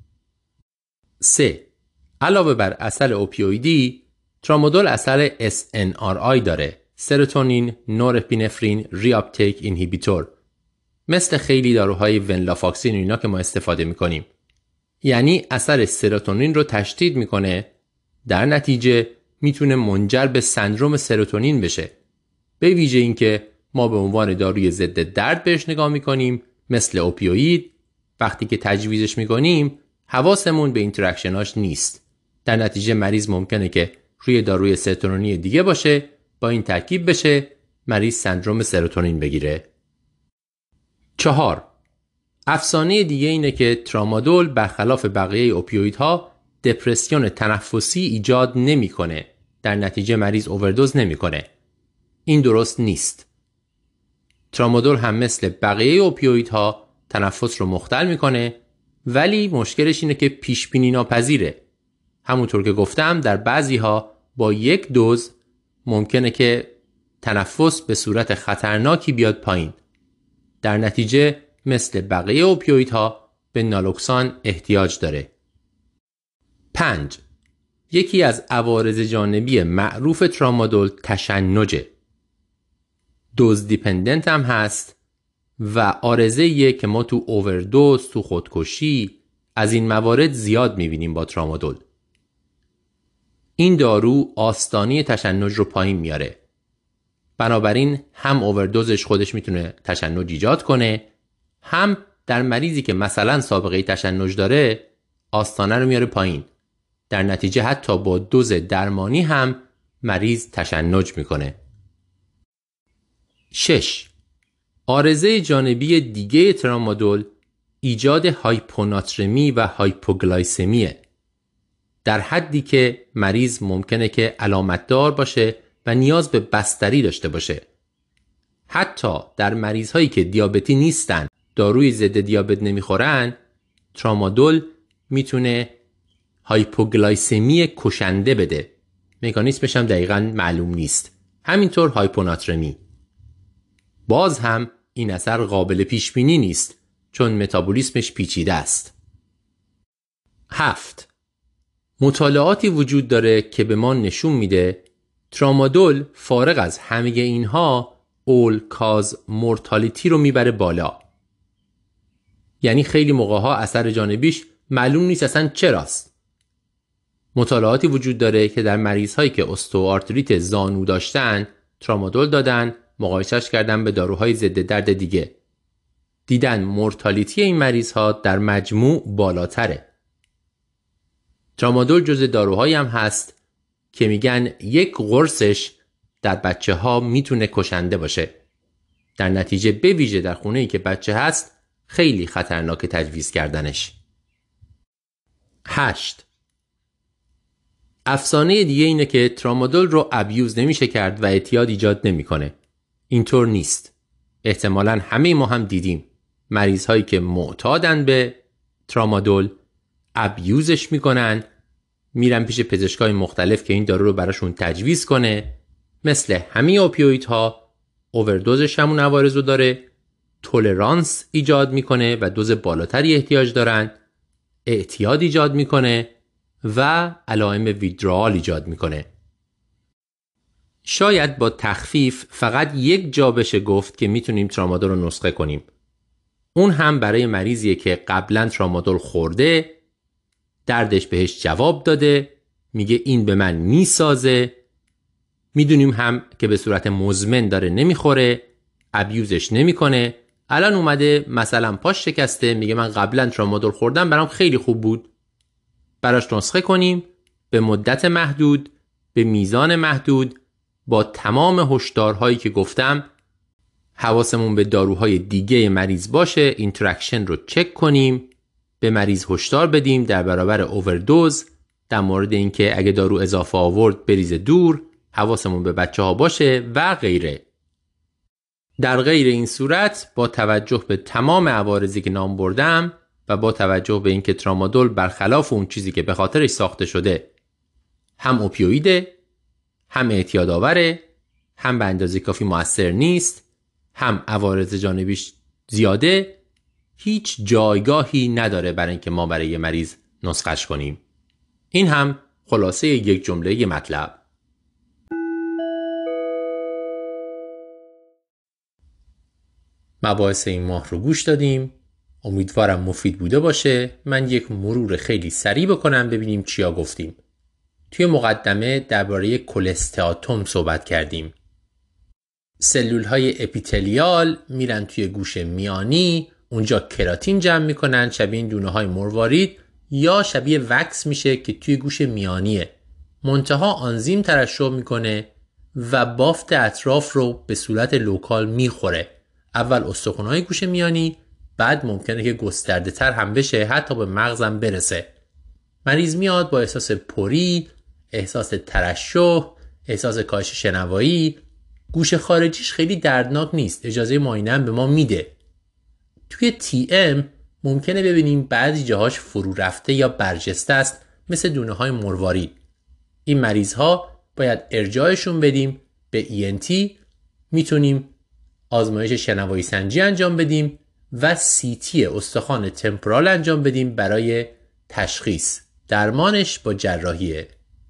3. علاوه بر اثر اوپیویدی، ترامادول اثر SNRI داره، سروتونین نورپینفرین ریاپتیک اینهیبیتور، مثل خیلی داروهای ونلافاکسین و اینا که ما استفاده میکنیم. یعنی اثر سروتونین رو تشدید میکنه، در نتیجه میتونه منجر به سندروم سروتونین بشه. به ویژه این که ما به عنوان داروی ضد درد بهش نگاه میکنیم، مثل اوپیوید. وقتی که تجویزش میکنیم حواسمون به اینتراکشناش نیست. در نتیجه مریض ممکنه که روی داروی سروتونین دیگه باشه، با این ترکیب بشه مریض سندروم سروتونین بگیره. 4. افسانه دیگه اینه که ترامادول برخلاف بقیه اوپیویدها دپرسیون تنفسی ایجاد نمیکنه. در نتیجه مریض اووردوز نمیکنه. این درست نیست. ترامادول هم مثل بقیه اوپیویدها تنفس رو مختل میکنه، ولی مشکلش اینه که پیش بینی ناپذیره. همونطور که گفتم در بعضی‌ها با یک دوز ممکنه که تنفس به صورت خطرناکی بیاد پایین. در نتیجه مثل بقیه اوپیویدها به نالوکسان احتیاج داره. 5. یکی از عوارض جانبی معروف ترامادول تشنجه. دوز دیپندنت هم هست و عارضه‌ایه که ما تو اووردوز، تو خودکشی از این موارد زیاد میبینیم با ترامادول. این دارو آستانه تشنج رو پایین میاره. بنابراین هم اووردوزش خودش میتونه تشنج ایجاد کنه، هم در مریضی که مثلا سابقه تشنج داره آستانه رو میاره پایین. در نتیجه حتی با دوز درمانی هم مریض تشنج میکنه. 6. عارضه جانبی دیگه ترامادول ایجاد هایپوناترمی و هایپوگلایسمیه، در حدی که مریض ممکنه که علامتدار باشه و نیاز به بستری داشته باشه. حتی در مریض هایی که دیابتی نیستن، داروی ضد دیابت نمیخورن، ترامادول میتونه هایپوگلایسمی کشنده بده. مکانیزمش هم دقیقاً معلوم نیست. همینطور هایپوناترمی. باز هم این اثر قابل پیش بینی نیست چون متابولیسمش پیچیده است. 7. مطالعاتی وجود داره که به ما نشون میده ترامادول فارغ از همه اینها اول کاز مورتالیتی رو میبره بالا. یعنی خیلی موقعها اثر جانبیش معلوم نیست اصلا چراست. مطالعاتی وجود داره که در مریض‌هایی که استئوآرتریت زانو داشتن ترامادول دادن، مقایسهش کردن به داروهای ضد درد دیگه. دیدن مورتالیتی این مریض‌ها در مجموع بالاتره. ترامادول جزء داروهایی هم هست که میگن یک قرصش در بچه‌ها میتونه کشنده باشه. در نتیجه به ویژه در خونه‌ای که بچه هست خیلی خطرناک تجویز کردنش. 8. افسانه دیگه اینه که ترامادول رو ابیوز نمیشه کرد و اعتیاد ایجاد نمیکنه. اینطور نیست. احتمالاً همه ما هم دیدیم مریض هایی که معتادن به ترامادول ابیوزش میکنن، میرن پیش پزشکای مختلف که این دارو رو براشون تجویز کنه. مثل همه اوپیویدها اووردوزش همون عوارض رو داره، تولرانس ایجاد میکنه و دوز بالاتری احتیاج دارن، اعتیاد ایجاد میکنه و علائم ویدرال ایجاد میکنه. شاید با تخفیف فقط یک جا بشه گفت که میتونیم ترامادول رو نسخه کنیم. اون هم برای مریضیه که قبلا ترامادول خورده، دردش بهش جواب داده، میگه این به من میسازه، میدونیم هم که به صورت مزمن داره نمیخوره، ابیوزش نمیکنه. الان اومده مثلا پاش شکسته، میگه من قبلا ترامادول خوردم برام خیلی خوب بود. براش نسخه کنیم به مدت محدود، به میزان محدود، با تمام هشدارهایی که گفتم. حواسمون به داروهای دیگه مریض باشه، اینتراکشن رو چک کنیم، به مریض هشدار بدیم در برابر اووردوز، در مورد اینکه اگه دارو اضافه آورد بریزه دور، حواسمون به بچه‌ها باشه و غیره. در غیر این صورت با توجه به تمام عوارضی که نام بردم و با توجه به اینکه ترامادول برخلاف اون چیزی که به خاطرش ساخته شده هم اوپیویده، هم اعتیاد آوره، هم به اندازه کافی مؤثر نیست، هم عوارض جانبیش زیاده، هیچ جایگاهی نداره برای اینکه ما برای یه مریض نسخش کنیم. این هم خلاصه یک جمله مطلب. مباحث این ماه رو گوش دادیم. امیدوارم مفید بوده باشه. من یک مرور خیلی سریع بکنم ببینیم چیا گفتیم. توی مقدمه درباره کلستئاتوم صحبت کردیم. سلول‌های اپیتلیال میرن توی گوش میانی، اونجا کراتین جمع میکنن، شبیه این دونه‌های مروارید یا شبیه وکس میشه که توی گوش میانیه. منتها آنزیم ترشح میکنه و بافت اطراف رو به صورت لوکال میخوره. اول استخوان‌های گوش میانی، بعد ممکنه که گسترده تر هم بشه، حتی به مغزم برسه. مریض میاد با احساس پری، احساس ترشح، احساس کاهش شنوایی. گوش خارجیش خیلی دردناک نیست، اجازه معاینه هم به ما میده. توی TM ممکنه ببینیم بعضی جاهاش فرو رفته یا برجسته است، مثل دونه‌های مروارید. این مریض‌ها باید ارجاعشون بدیم به ENT. میتونیم آزمایش شنوایی سنجی انجام بدیم و CT استخوان تمپورال انجام بدیم برای تشخیص. درمانش با جراحیه.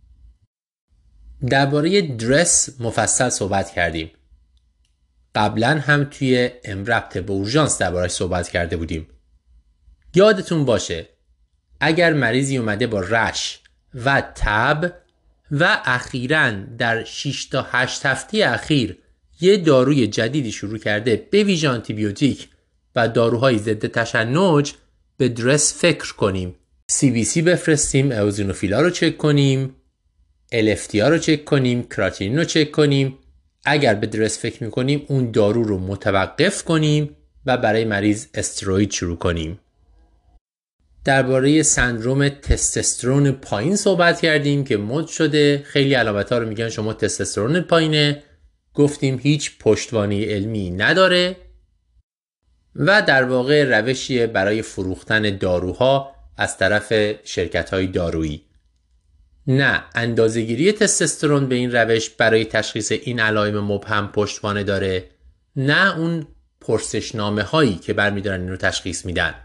درباره درس مفصل صحبت کردیم. قبلا هم توی امربط به اورژانس درباره‌اش صحبت کرده بودیم. یادتون باشه اگر مریضی اومده با رش و تب و اخیراً در 6 تا 8 هفته اخیر یه داروی جدیدی شروع کرده به ویژه آنتیبیوتیک و داروهای ضد تشنج، به درس فکر کنیم. CBC بفرستیم، اوزینوفیلا رو چک کنیم، LFT رو چک کنیم، کراتینین رو چک کنیم. اگر به درس فکر میکنیم اون دارو رو متوقف کنیم و برای مریض استروئید شروع کنیم. درباره سندروم تستوسترون پایین صحبت کردیم که مد شده. خیلی علامت‌ها رو میگن شما تستوسترون پایینه. گفتیم هیچ پشتوانه علمی نداره. و در واقع روشیه برای فروختن داروها از طرف شرکت‌های دارویی. نه اندازه‌گیری تستوسترون به این روش برای تشخیص این علائم مبهم پشتوانه داره، نه اون پرسشنامه هایی که برمی‌دارن این رو تشخیص میدن.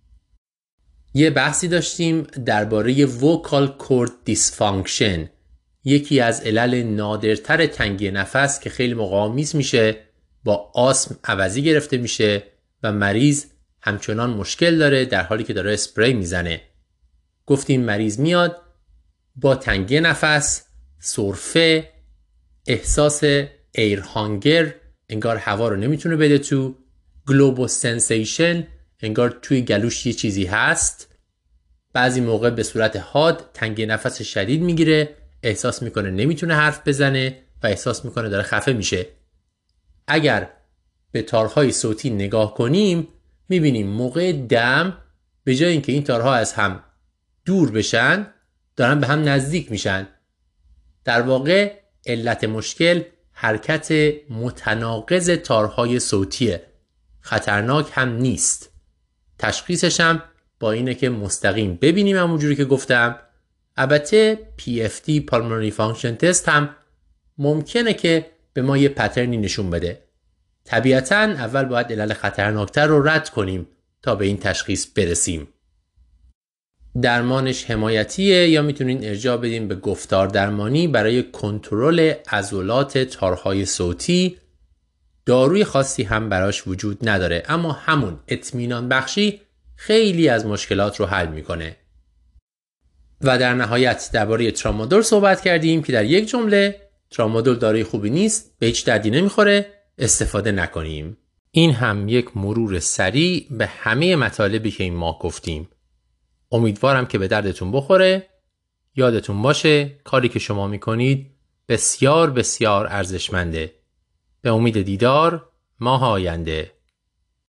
یه بحثی داشتیم درباره ووکال کورد دیسفانکشن، یکی از علل نادرتر تنگی نفس که خیلی موقع میز میشه، با آسم عوضی گرفته میشه و مریض همچنان مشکل داره در حالی که داره اسپری میزنه. گفتیم مریض میاد با تنگی نفس، سرفه، احساس ایر هانگر، انگار هوا رو نمیتونه بده تو، گلوبو سنسیشن، انگار توی گلوش یه چیزی هست، بعضی موقع به صورت حاد تنگی نفس شدید میگیره، احساس میکنه نمیتونه حرف بزنه و احساس میکنه داره خفه میشه. اگر به تارهای صوتی نگاه کنیم میبینیم موقع دم به جای اینکه این تارها از هم دور بشن دارن به هم نزدیک میشن. در واقع علت مشکل حرکت متناقض تارهای صوتیه. خطرناک هم نیست. تشخیصش هم با اینه که مستقیم ببینیم همونجوری که گفتم. البته PFT Pulmonary Function Test هم ممکنه که به ما یه پترنی نشون بده. طبیعتاً اول باید علل خطرناکتر رو رد کنیم تا به این تشخیص برسیم. درمانش حمایتیه یا میتونین ارجاع بدین به گفتار درمانی برای کنترل عضلات تارهای صوتی. داروی خاصی هم براش وجود نداره، اما همون اطمینان بخشی خیلی از مشکلات رو حل میکنه. و در نهایت درباره ترامادول صحبت کردیم که در یک جمله ترامادول داروی خوبی نیست، به هیچ دردی نمیخوره، استفاده نکنیم. این هم یک مرور سریع به همه مطالبی که این ماه گفتیم. امیدوارم که به دردتون بخوره. یادتون باشه کاری که شما میکنید بسیار بسیار ارزشمنده. به امید دیدار ماه آینده.